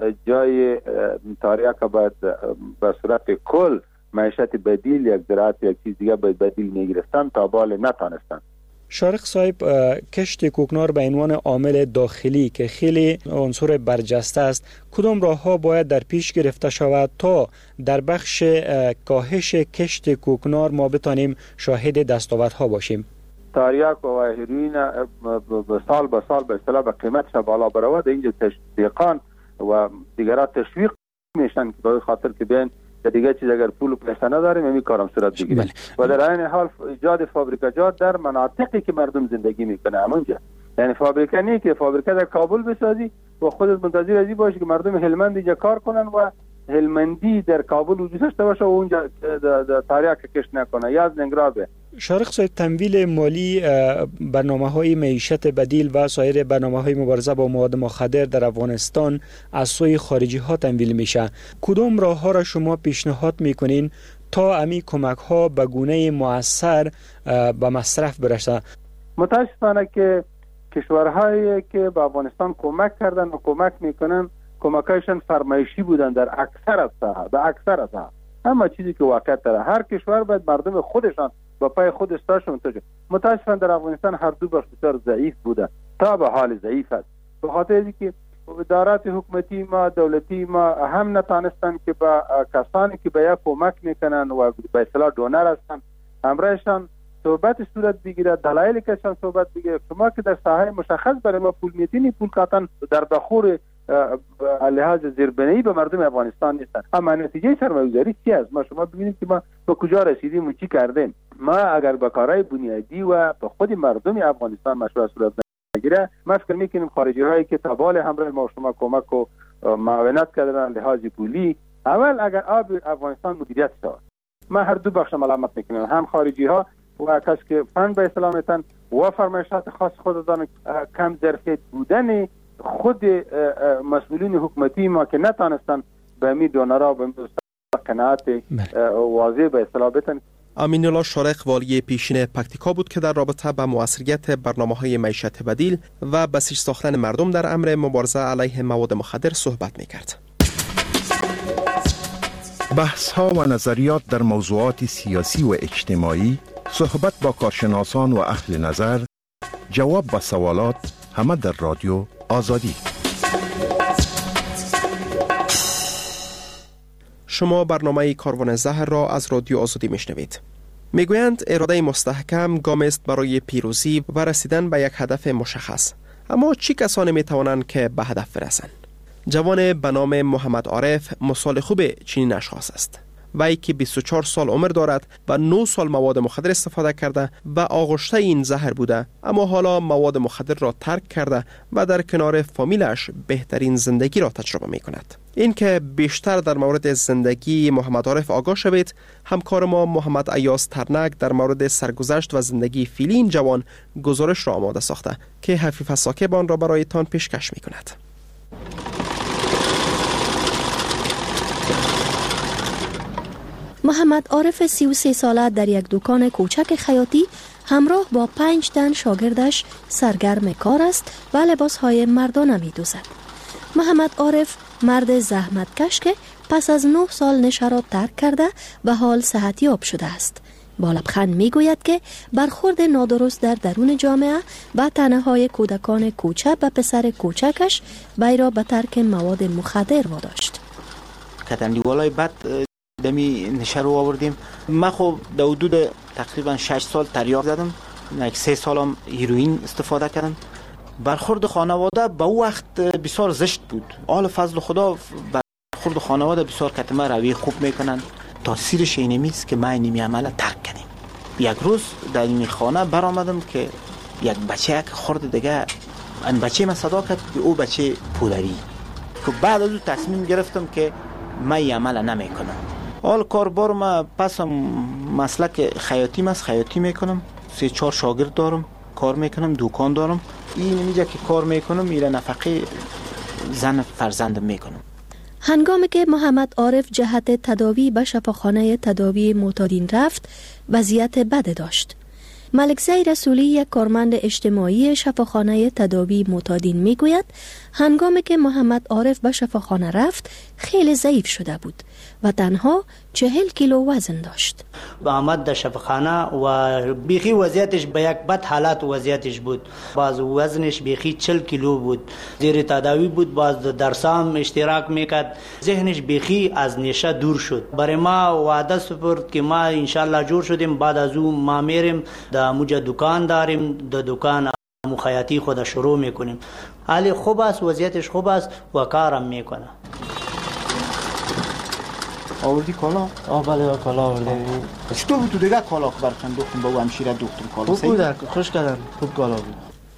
جای تاریخ باید به صورت کل معیشت بدیل یک زراعت یک چیز دیگه باید بدیل میگرفتن تا بال نتانستن. شارق صاحب، کشت کوکنار به عنوان عامل داخلی که خیلی عنصر برجسته است، کدام راه‌ها باید در پیش گرفته شود تا در بخش کاهش کشت کوکنار ما بتانیم شاهد دستاوردها باشیم؟ تریاک و هیروئین سال به سال به اصطلاح به قیمتش بالا برود، اینجا تشویقان و دیگرها تشویق میشن که به خاطر که بین دیگه چیز اگر پول و پیسه نداریم همین کارم صورت بگیره. و در این حال ایجاد فابریکاجات در مناطقی که مردم زندگی میکنه همونجا، یعنی فابریکه نه که فابریکه در کابل بسازی و خودت منتظر ازی باشی که مردم هلمند اینجا کار کنن و هلمندی در کابل وجود داشته باشه و اونجا تریاک کش نکنه یا از ننگرهار. شارق صاحب، تمویل مالی برنامه‌های معیشت بدیل و سایر برنامه‌های مبارزه با مواد مخدر در افغانستان از سوی خارجی‌ها تمویل میشه. کدام راه‌ها را شما پیشنهاد میکنین تا امی کمک‌ها به گونه مؤثر به مصرف برسه؟ متاسفانه که کشورهایی که به افغانستان کمک کردن و کمک میکنن کمکایشان فرمایشی بودن در اکثر از ساحه، به اکثر از ساحه. اما چیزی که واقعیت داره، هر کشور باید مردم خودشان با پای خودش تاشون تاشه. متاسفانه در افغانستان هر دو بخش بسیار ضعیف بوده، تا به حال ضعیف است. به خاطر اینکه ادارات حکومتی ما، دولتی ما هم نتانستن که با کسانی که به یک کمک میکنن و به اصطلاح دونر هستن همراهشان صحبت صورت بگیره، دلایل کشان صحبت بگیره. شما که در ساحه مشخص برای ما پول میتینی، پول قطعا در بخور لحاظ زیربنایی به مردم افغانستان نیستن. اما نتیجه سرمایه‌گذاری چی است؟ ما شما ببینید که ما به کجا رسیدیم و چی کردیم. ما اگر به کارهای بنیادی و به خود مردم افغانستان مشروع صورت نگیره، ما فکر میکنیم خارجی هایی که تبال همراه ما شما کمک و معاونت کردن لحاظ پولی، اول اگر آب افغانستان مدیریت شود، ما هر دو بخش ملامت میکنیم، هم خارجی ها و کس که فن به اسلامیتن و فرمایشات خاص خود دارن، کم ظرفیت بودن خود مسئولین حکومتی ما که نتانستن به می دونرها به می قناعت واضح به اصطلاح بتن. امین الله شارق والی پیشین پکتیکا بود که در رابطه با موثریت برنامه‌های معیشت بدیل و بسیج ساختن مردم در امر مبارزه علیه مواد مخدر صحبت می‌کرد. بحث‌ها و نظریات در موضوعات سیاسی و اجتماعی، صحبت با کارشناسان و اهل نظر، جواب به سوالات، همه در رادیو آزادی. شما برنامه کاروان زهر را از رادیو آزادی میشنوید. میگویند اراده مستحکم گام است برای پیروزی و رسیدن به یک هدف مشخص. اما چی کسانی میتوانند که به هدف برسند؟ جوان به نام محمد عارف مثال خوب چنین اشخاص است. وی که بیست و چهار سال عمر دارد و نه سال مواد مخدر استفاده کرده و آغشته این زهر بوده، اما حالا مواد مخدر را ترک کرده و در کنار فامیلش بهترین زندگی را تجربه می کند. این که بیشتر در مورد زندگی محمد عارف آگاه شوید، همکار ما محمد ایاز ترنک در مورد سرگذشت و زندگی فعلی این جوان گزارش را آماده ساخته که حفیظ ساکب آن را برایتان پیشکش می کند. محمد عارف سی و سه ساله در یک دکان کوچک خیاطی همراه با پنج تن شاگردش سرگرم کار است و لباسهای مردانه می دوزد. محمد عارف مرد زحمتکش که پس از نه سال نشه را ترک کرده و حال صحتیاب شده است. با لبخند می گوید که برخورد نادرست در درون جامعه و طعنه‌های کودکان کوچک و پسر کوچکش وی را به ترک مواد مخدر واداشت. کتندیوالای بد دمی نشه رو آوردیم. من خب در حدود تقریبا شش سال تریاک زدم، یک سه سالم هیروئین استفاده کردم. برخورد خانواده به او وقت بسیار زشت بود. آل فضل خدا برخورد خانواده بسیار کتمه روی خوب میکنن. تاثیرش اینمی است که من نیمی عمل ترک کردیم. یک روز در این خانه برآمدم که یک بچه یک خورد دیگه ان بچه من صدا کرد که او بچه پولری، که بعد از او تصمیم گرفتم که من این عمل نمیکنم. حال کاربار ما پس مسلک خیاطی است، خیاطی میکنم، سه چهار شاگرد دارم، کار میکنم، دکان دارم. این میگه که کار میکنم میره نفقه زن فرزندم میکنم. هنگامی که محمد عارف جهت تداوی به شفاخانه تداوی معتادین رفت، وضعیت بد داشت. ملکزی رسولی یک کارمند اجتماعی شفاخانه تداوی معتادین میگوید هنگامی که محمد عارف به شفاخانه رفت خیلی ضعیف شده بود و تنها چهل کیلو وزن داشت. آمد در شفاخانه و بیخی وضعیتش به یک بد حالت وضعیتش بود. باز وزنش بیخی چل کیلو بود، زیر تداوی بود، باز درسام اشتراک میکرد، ذهنش بیخی از نشه دور شد. برای ما وعده سپرد که ما انشالله جور شدیم، بعد از اون ما میریم در موجه دکان داریم، در دکان مخیاطی خود شروع میکنیم. حالی خوب است، وضعیتش خوب است و کارم میکنه. آوردی کالا؟ آه بله کالا آوردیم. چطور بود تو دیگه کالا براتون دختم با همشیره دختم کالا؟ خوب بود، خوش کردن، خوب کالا بود.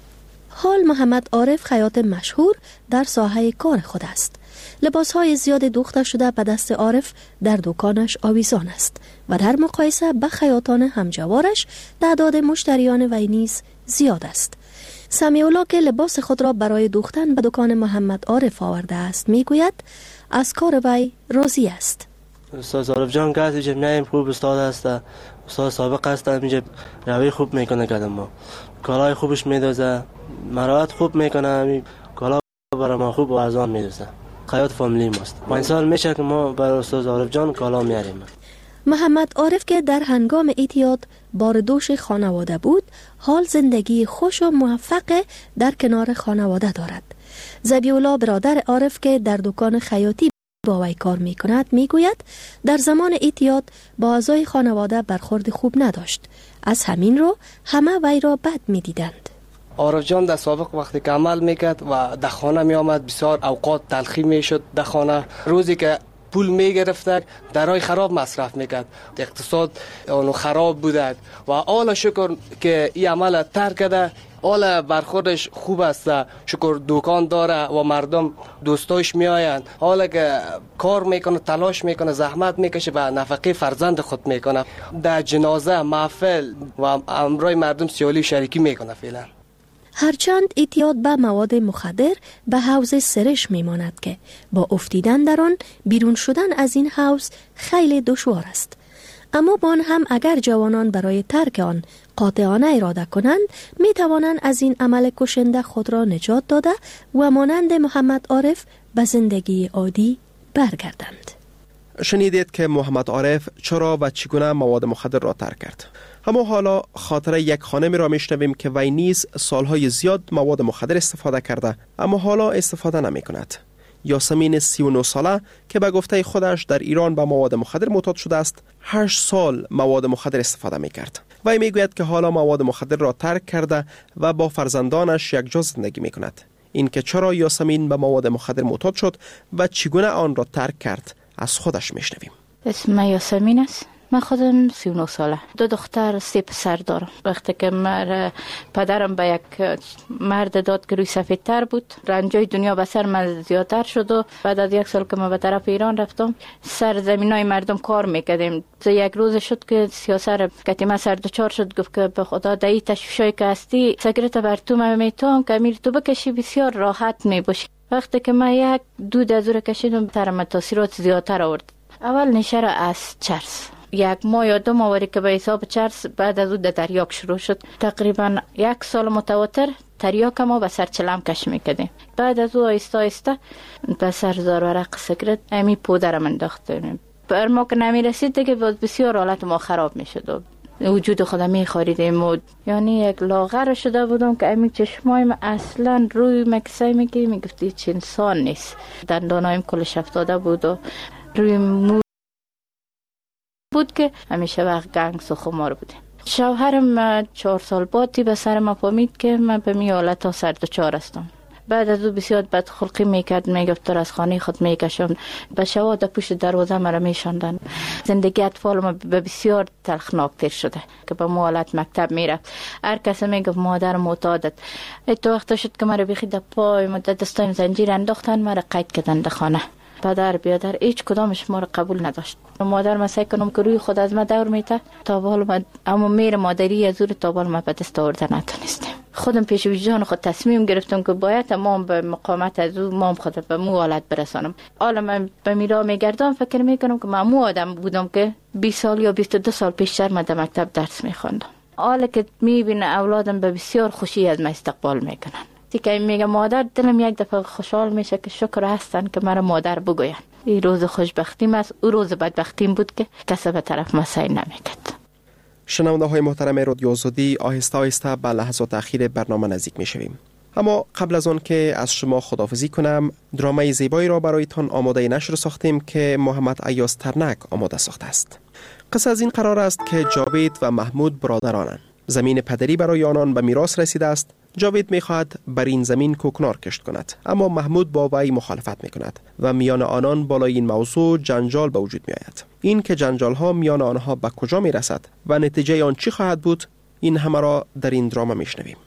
حال محمد عارف خیاط مشهور در ساحه کار خود است. لباسهای زیاد دوخته شده به دست عارف در دکانش آویزان است و در مقایسه به خیاطان همجوارش تعداد مشتریان وی نیز زیاد است. سمیع‌الله که لباس خود را برای دوختن به دکان محمد عارف آورده است میگوید از کار وی راضی است. استاد عارف جان که از جمعیم خوب استاد است، استاد سابق است، اینجا روی خوب میکنه کدام ما کالای خوبش میدوزه، مراعات خوب میکنه، کالا برای ما خوب و ارزان میدوزه. خیاط فامیلی ماست. پنج سال میشه که ما برای استاد عارف جان کالا میاریم. محمد عارف که در هنگام اعتیاد باردوش خانواده بود، حال زندگی خوش و موفق در کنار خانواده دارد. ذبیح‌الله برادر عارف که در دکان خیاطی با وی کار می کند می گوید در زمان اعتیاد با اعضای خانواده برخورد خوب نداشت. از همین رو همه وی را بد می دیدند. عارف جان در سابق وقتی که عمل میکرد و در خانه می آمد بسیار اوقات تلخی میشد. در خانه روزی که پول میگرفت درای خراب مصرف میکرد، اقتصاد اونو خراب بوده و حالا شکر که این عمل ترک کرده، حالا برخوردش خوب است، شکر دکان داره و مردم دوستاش میآیند، حالا که کار میکنه، تلاش میکنه، زحمت میکشه و نفقه فرزند خود میکنه، در جنازه، محفل و امرای مردم سیالی شریکی میکنه. فعلا هرچند اعتیاد به مواد مخدر به حوض سرش میماند که با افتیدن در آن بیرون شدن از این حوض خیلی دشوار است، اما با آن هم اگر جوانان برای ترک آن قاطعانه اراده کنند می توانند از این عمل کشنده خود را نجات داده و مانند محمد عارف به زندگی عادی برگردند. شنیدید که محمد عارف چرا و چگونه مواد مخدر را ترک کرد. اما حالا خاطره یک خانمی را میشنویم که وی نیز سالهای زیاد مواد مخدر استفاده کرده اما حالا استفاده نمی کند. یاسمین سی و نه ساله که به گفته خودش در ایران به مواد مخدر معتاد شده است، هشت سال مواد مخدر استفاده می کرد. وی می گوید که حالا مواد مخدر را ترک کرده و با فرزندانش یک جا زندگی می کند. این که چرا یاسمین به مواد مخدر معتاد شد و چگونه آن را ترک کرد از خودش می شنویم. اسم من یاسمین است. من خودم سی و نه ساله، دو دختر سه پسر دارم. وقتی که من پدرم به یک مرد داد که روی سفید تر بود، رنجای دنیا به سر من زیادتر شد و بعد از یک سال که من به طرف ایران رفتم سر زمینای مردم کار میکردیم. یک روز شد که سیاسر کتیمه سر دچار شد، گفت که به خدا دایی تشویشای که هستی سگرت بر تو من میتونم که امیر تو بکشی بسیار راحت میباشی. وقتی که من یک دود از رو کشیدم ترم تاثیرات زیادتر آورد. اول نشه را از چرس یک ماه یا دو ماه که به حساب چرس، بعد از اون در تریاک شروع شد. تقریبا یک سال متواتر تریاک ما به سر چلم کش میکردیم. بعد از اون آیسته آیسته به سر زار ورق سگرت امی پودر من انداختیم. بر ما که نمی رسید دیگه بسیار حالت ما خراب میشد. وجود خودم میخوریدیم و یعنی یک لاغر شده بودم که امی چشمای من اصلا روی مکسای میگی میگفتی چه انسان نیست. دندانایم کلش افتاده بود و روی مو بود که همیشه وقت گنگ و خمار بودیم. شوهرم چهار سال بعدی به سر ما فهمید که من به می حالت ها سر دچار هستم. بعد از او بسیار بدخلقی میکرد، میگفت تو از خانه خود میکشم. به شوا در پشت دروازه مرا میشاندن. زندگی اطفال ما به بسیار تلخناک تر شده که به ما حالت مکتب میرفت. هر کسی میگفت مادر معتادت. تو وقت شد که مرا بخی در پای مدت دستایم زنجیر انداختن، مرا قید کردن در خانه. پدر بیادر هیچ کدامش ما رو قبول نداشت. مادر من سعی کنم که روی خود از ما دور میته تا حال ما اما میر مادری از او تا حال ما به دست آورده نتونستیم. خودم پیش وجدان خود تصمیم گرفتم که باید ما به مقامت از او ما خود به مو حالت برسانم. حالا من به میرا میگردم فکر میکنم که من مو آدم بودم که بیست سال یا بیست و دو سال پیشتر من در مکتب درس میخوندم. حالا که میبینه اولادم به بسیار خوشی از ما استقبال میکنن. که میگه مادر، دلم یک دفعه خوشحال میشه که شکر هستن که مرا مادر بگوین. این روز خوشبختیم است، او روز بدبختیم بود که کسی به طرف ما سعی نمیکرد. شنونده های محترم رادیو آزادی، آهسته آهسته به لحظات اخیر برنامه نزدیک می شویم. اما قبل از آن که از شما خداحافظی کنم، درامای زیبایی را برایتان آماده نشر ساختیم که محمد ایاز ترنک آماده ساخته است. قصه از این قرار است که جاوید و محمود برادرانند. زمین پدری برای آنان به میراث رسیده است. جاوید می‌خواهد بر این زمین کوکنار کشت کند، اما محمود با وی مخالفت می‌کند و میان آنان بالای این موضوع جنجال به وجود می‌آید. این که جنجال‌ها میان آنها به کجا می‌رسد و نتیجه آن چی خواهد بود، این همه را در این دراما می‌شنویم.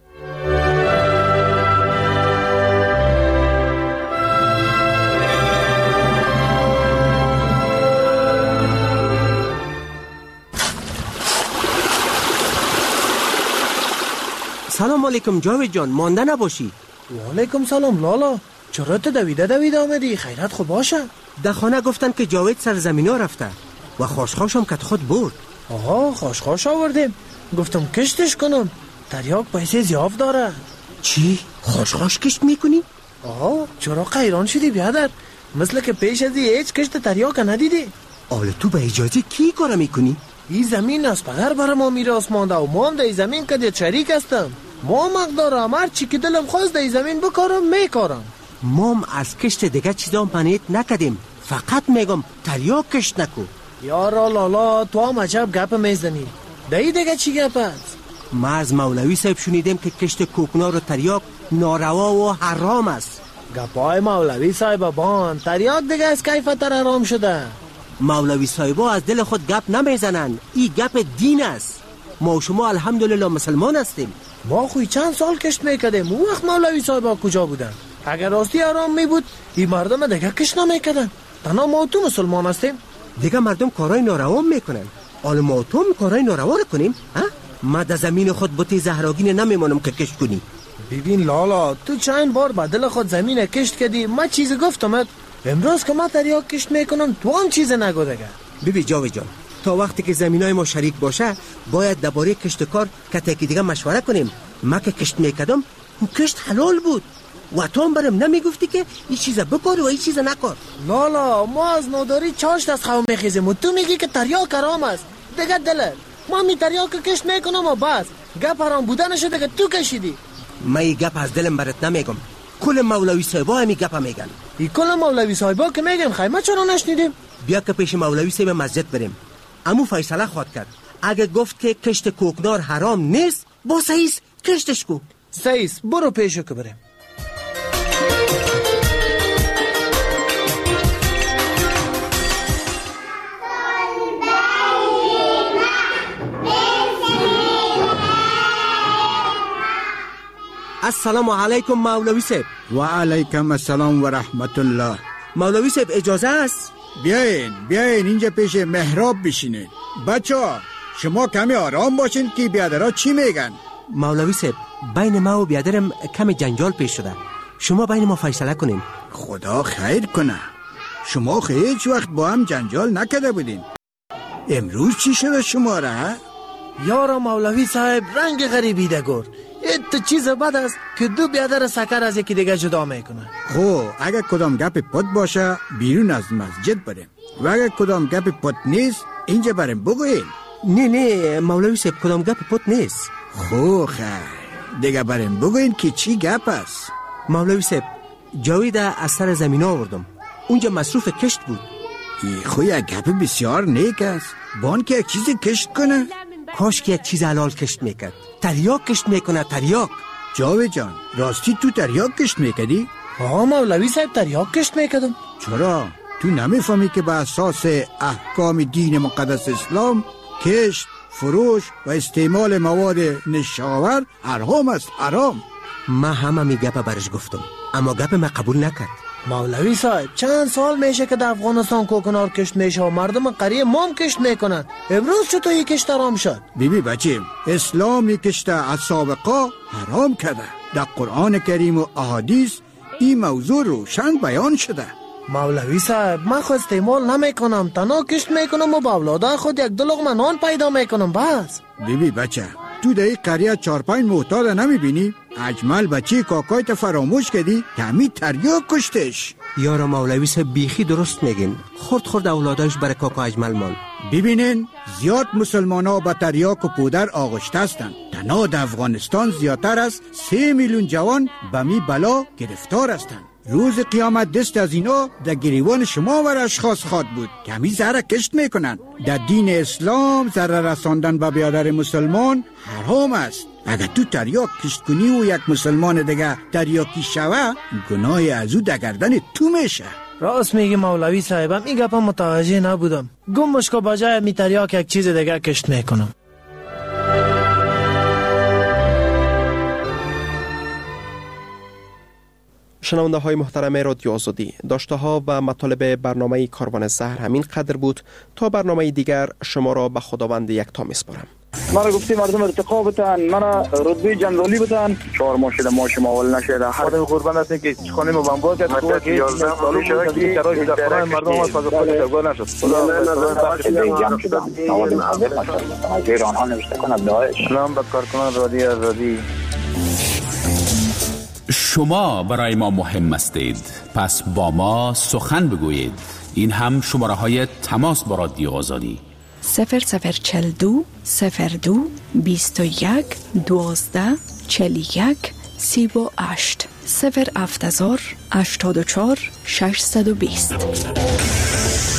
سلام علیکم جاوید جان، مانده نباشی. و علیکم سلام لالا، چرا تو دویده دویده آمدی؟ خیرت خوب باشه؟ در خانه گفتن که جاوید سر زمینا رفته و خاشخاش هم کت خود برد. آها، خاشخاش آوردیم، گفتم کشتش کنم، تریاک پیسه زیاد داره. چی؟ خاشخاش کشت میکنی؟ آها، چرا قیران شدی بیادر؟ مثل که پیش ازی هیچ کشت تریاک ندیدی. آله تو به اجازه کی کار میکنی؟ این زمین از پدر برای ما میراث مانده و ما هم در این زمین که شریک هستم. ما مقدارم، هر چی که دلم خواست در این زمین بکارم میکارم. ما هم از کشت دیگه چیزا منیت نکدیم، فقط میگم تریاک کشت نکو. یارا لالا، تو هم عجب گپ میزنی. در این دیگه چی گپ است؟ ما از مولوی صاحب شنیدیم که کشت کوکنار و تریاک ناروا و حرام است. گپای مولوی صاحب بان، تریاک دیگه از کیفت حرام شده. مولوی صاحبا از دل خود گپ نمیزنن، این گپ دین است. ما و شما الحمدلله مسلمان هستیم. ما خوی چند سال کشت میکردیم، اون وقت مولوی صاحبا کجا بودن؟ اگر راستی حرام می بود این مردم دیگه کشت نمیکردن. تنها ما تو مسلمان هستیم. دیگه مردم کارای ناروا میکنن، حالا ما تو کارای ناروا رو کنیم؟ ها؟ ما در زمین خود بوتی زهراگین نمیمونم که کشت کنی. ببین لالا، تو چند بار با دل خود زمین کشت کردی، ما چیز گفتمت. امروز که ما تریاک کشت میکنم تو هم چیز نگو دیگه. ببین جاوید جان، تا وقتی که زمینای ما شریک باشه باید درباره کشت کار که دیگه مشوره کنیم. ما که کشت میکردم اون کشت حلال بود و تو هم برم نمیگفتی که این چیزا بکار و این چیزا نکار. لالا، ما از ناداری چاشت از خواه میخیزیم و تو میگی که تریاک حرام است. دیگه دلت ما می تریاک کشت میکنم و بس گپ حرام بودنشو دیگه تو کشیدی. ما این گپ از دلم برات نمیگم، کل مولوی صاحبا همی گپ میگن. این کل مولوی صاحبا که میگن خیمه چرا نشنیدیم؟ بیا که پیش مولوی صاحب مسجد بریم. امو فیصله خواهد کرد. اگه گفت که کشت کوکنار حرام نیست، با سعیس کشتش کو. سعیس برو پیشو که بریم. السلام علیکم مولوی صاحب. و علیکم السلام و رحمت الله. مولوی صاحب اجازه است؟ بیاین بیاین اینجا پیش محراب بشینید. بچه ها شما کمی آرام باشین که بیادرها چی میگن. مولوی صاحب بین ما و بیادرم کمی جنجال پیش شده، شما بین ما فیصله کنین. خدا خیر کنه. شما هیچ وقت با هم جنجال نکرده بودین، امروز چی شده شما را؟ یارا مولوی صاحب رنگ غریبی ده گرد. ایت چیز بد است که دو بیادر سکر از یکی دیگه جدا میکنه. خب اگر کدام گپ پد باشه بیرون از مسجد بریم و اگر کدام گپ پد نیست اینجا بریم بگوین. نه نه مولوی صاحب کدام گپ پد نیست. خب خیر دیگه بریم بگوین که چی گپ است. مولوی صاحب جاوید از سر زمین آوردم، اونجا مصروف کشت بود. ای خو یک گپ بسیار نیک است. بان که یک چیزی کشت کنه، کاش که یک چیز حلال کشت میکرد. تریاک کشت میکنه، تریاک. جاوید جان راستی تو تریاک کشت میکردی؟ آه مولوی صاحب تریاک کشت میکردم. چرا؟ تو نمیفهمی که به اساس احکام دین مقدس اسلام کشت، فروش و استعمال مواد نشاور حرام است، حرام. ما همه می گپ برش گفتم اما گپ ما قبول نکرد. مولوی صاحب چند سال میشه که در افغانستان کوکنار کشت میشه و مردم قریه مام کشت میکنن، امروز چطور یک کشت حرام شد؟ بیبی بچیم اسلام یک کشت از سابقا حرام کرده. در قرآن کریم و احادیث این موضوع روشن بیان شده. مولوی صاحب من خود استعمال نمیکنم، تنها کشت میکنم و با اولادای خود یک دو لقمه نان پیدا میکنم بس. بیبی بچه تو در این قریه چار پنج معتاد نمیبینی؟ اجمل بچه کاکایت فراموش کردی که همین تریاک کشتش. یارا مولوی صاحب بیخی درست میگین. خورد خورد اولاداش برای کاکا اجمل مان. ببینین زیاد مسلمان ها با تریاک و پودر آغشته هستند. تنها در افغانستان زیادتر از سه میلیون جوان به می بلا گرفتار هستند. روز قیامت دست از اینا در گریوان شما و اشخاص خواد بود که همی زهره کشت میکنن. در دین اسلام زهره رساندن به بیادر مسلمان حرام است. اگر تو تریاک کشت کنی و یک مسلمان دیگه تریاکی شوه، گناه از او در گردن تو میشه. راست میگی مولوی صاحبم، این گپا متوجه نبودم. گم مشکا بجای می تریاک یک چیز دیگه کشت میکنم. شنونده های محترم رادیو آزادی، داشته ها و مطالب برنامه کاروان زهر همین قدر بود. تا برنامه دیگر شما را به خداوند یکتا میسپارم. مرا گفتی مردم ارتقا بتن، مرا رتبه جنرالی بتن. چهار ماه شده ماشم اول نشده. خدا قربان است که خانه ما بمبار کرد. خدا که یازده سال شده که شرایط در خانه مردم از فاز خود تگاه نشد. خدا جمع شد. اول از ایران ها نوشته کنه داعش. سلام به کارکنان رادیو آزادی. شما برای ما مهم هستید، پس با ما سخن بگویید. این هم شماره های تماس با رادیو آزادی: صفر صفر چل دو صفر دو بیست و یک دوازده چل یک سی و هشت صفر هفت هزار هشتاد و چهار ششصد و بیست.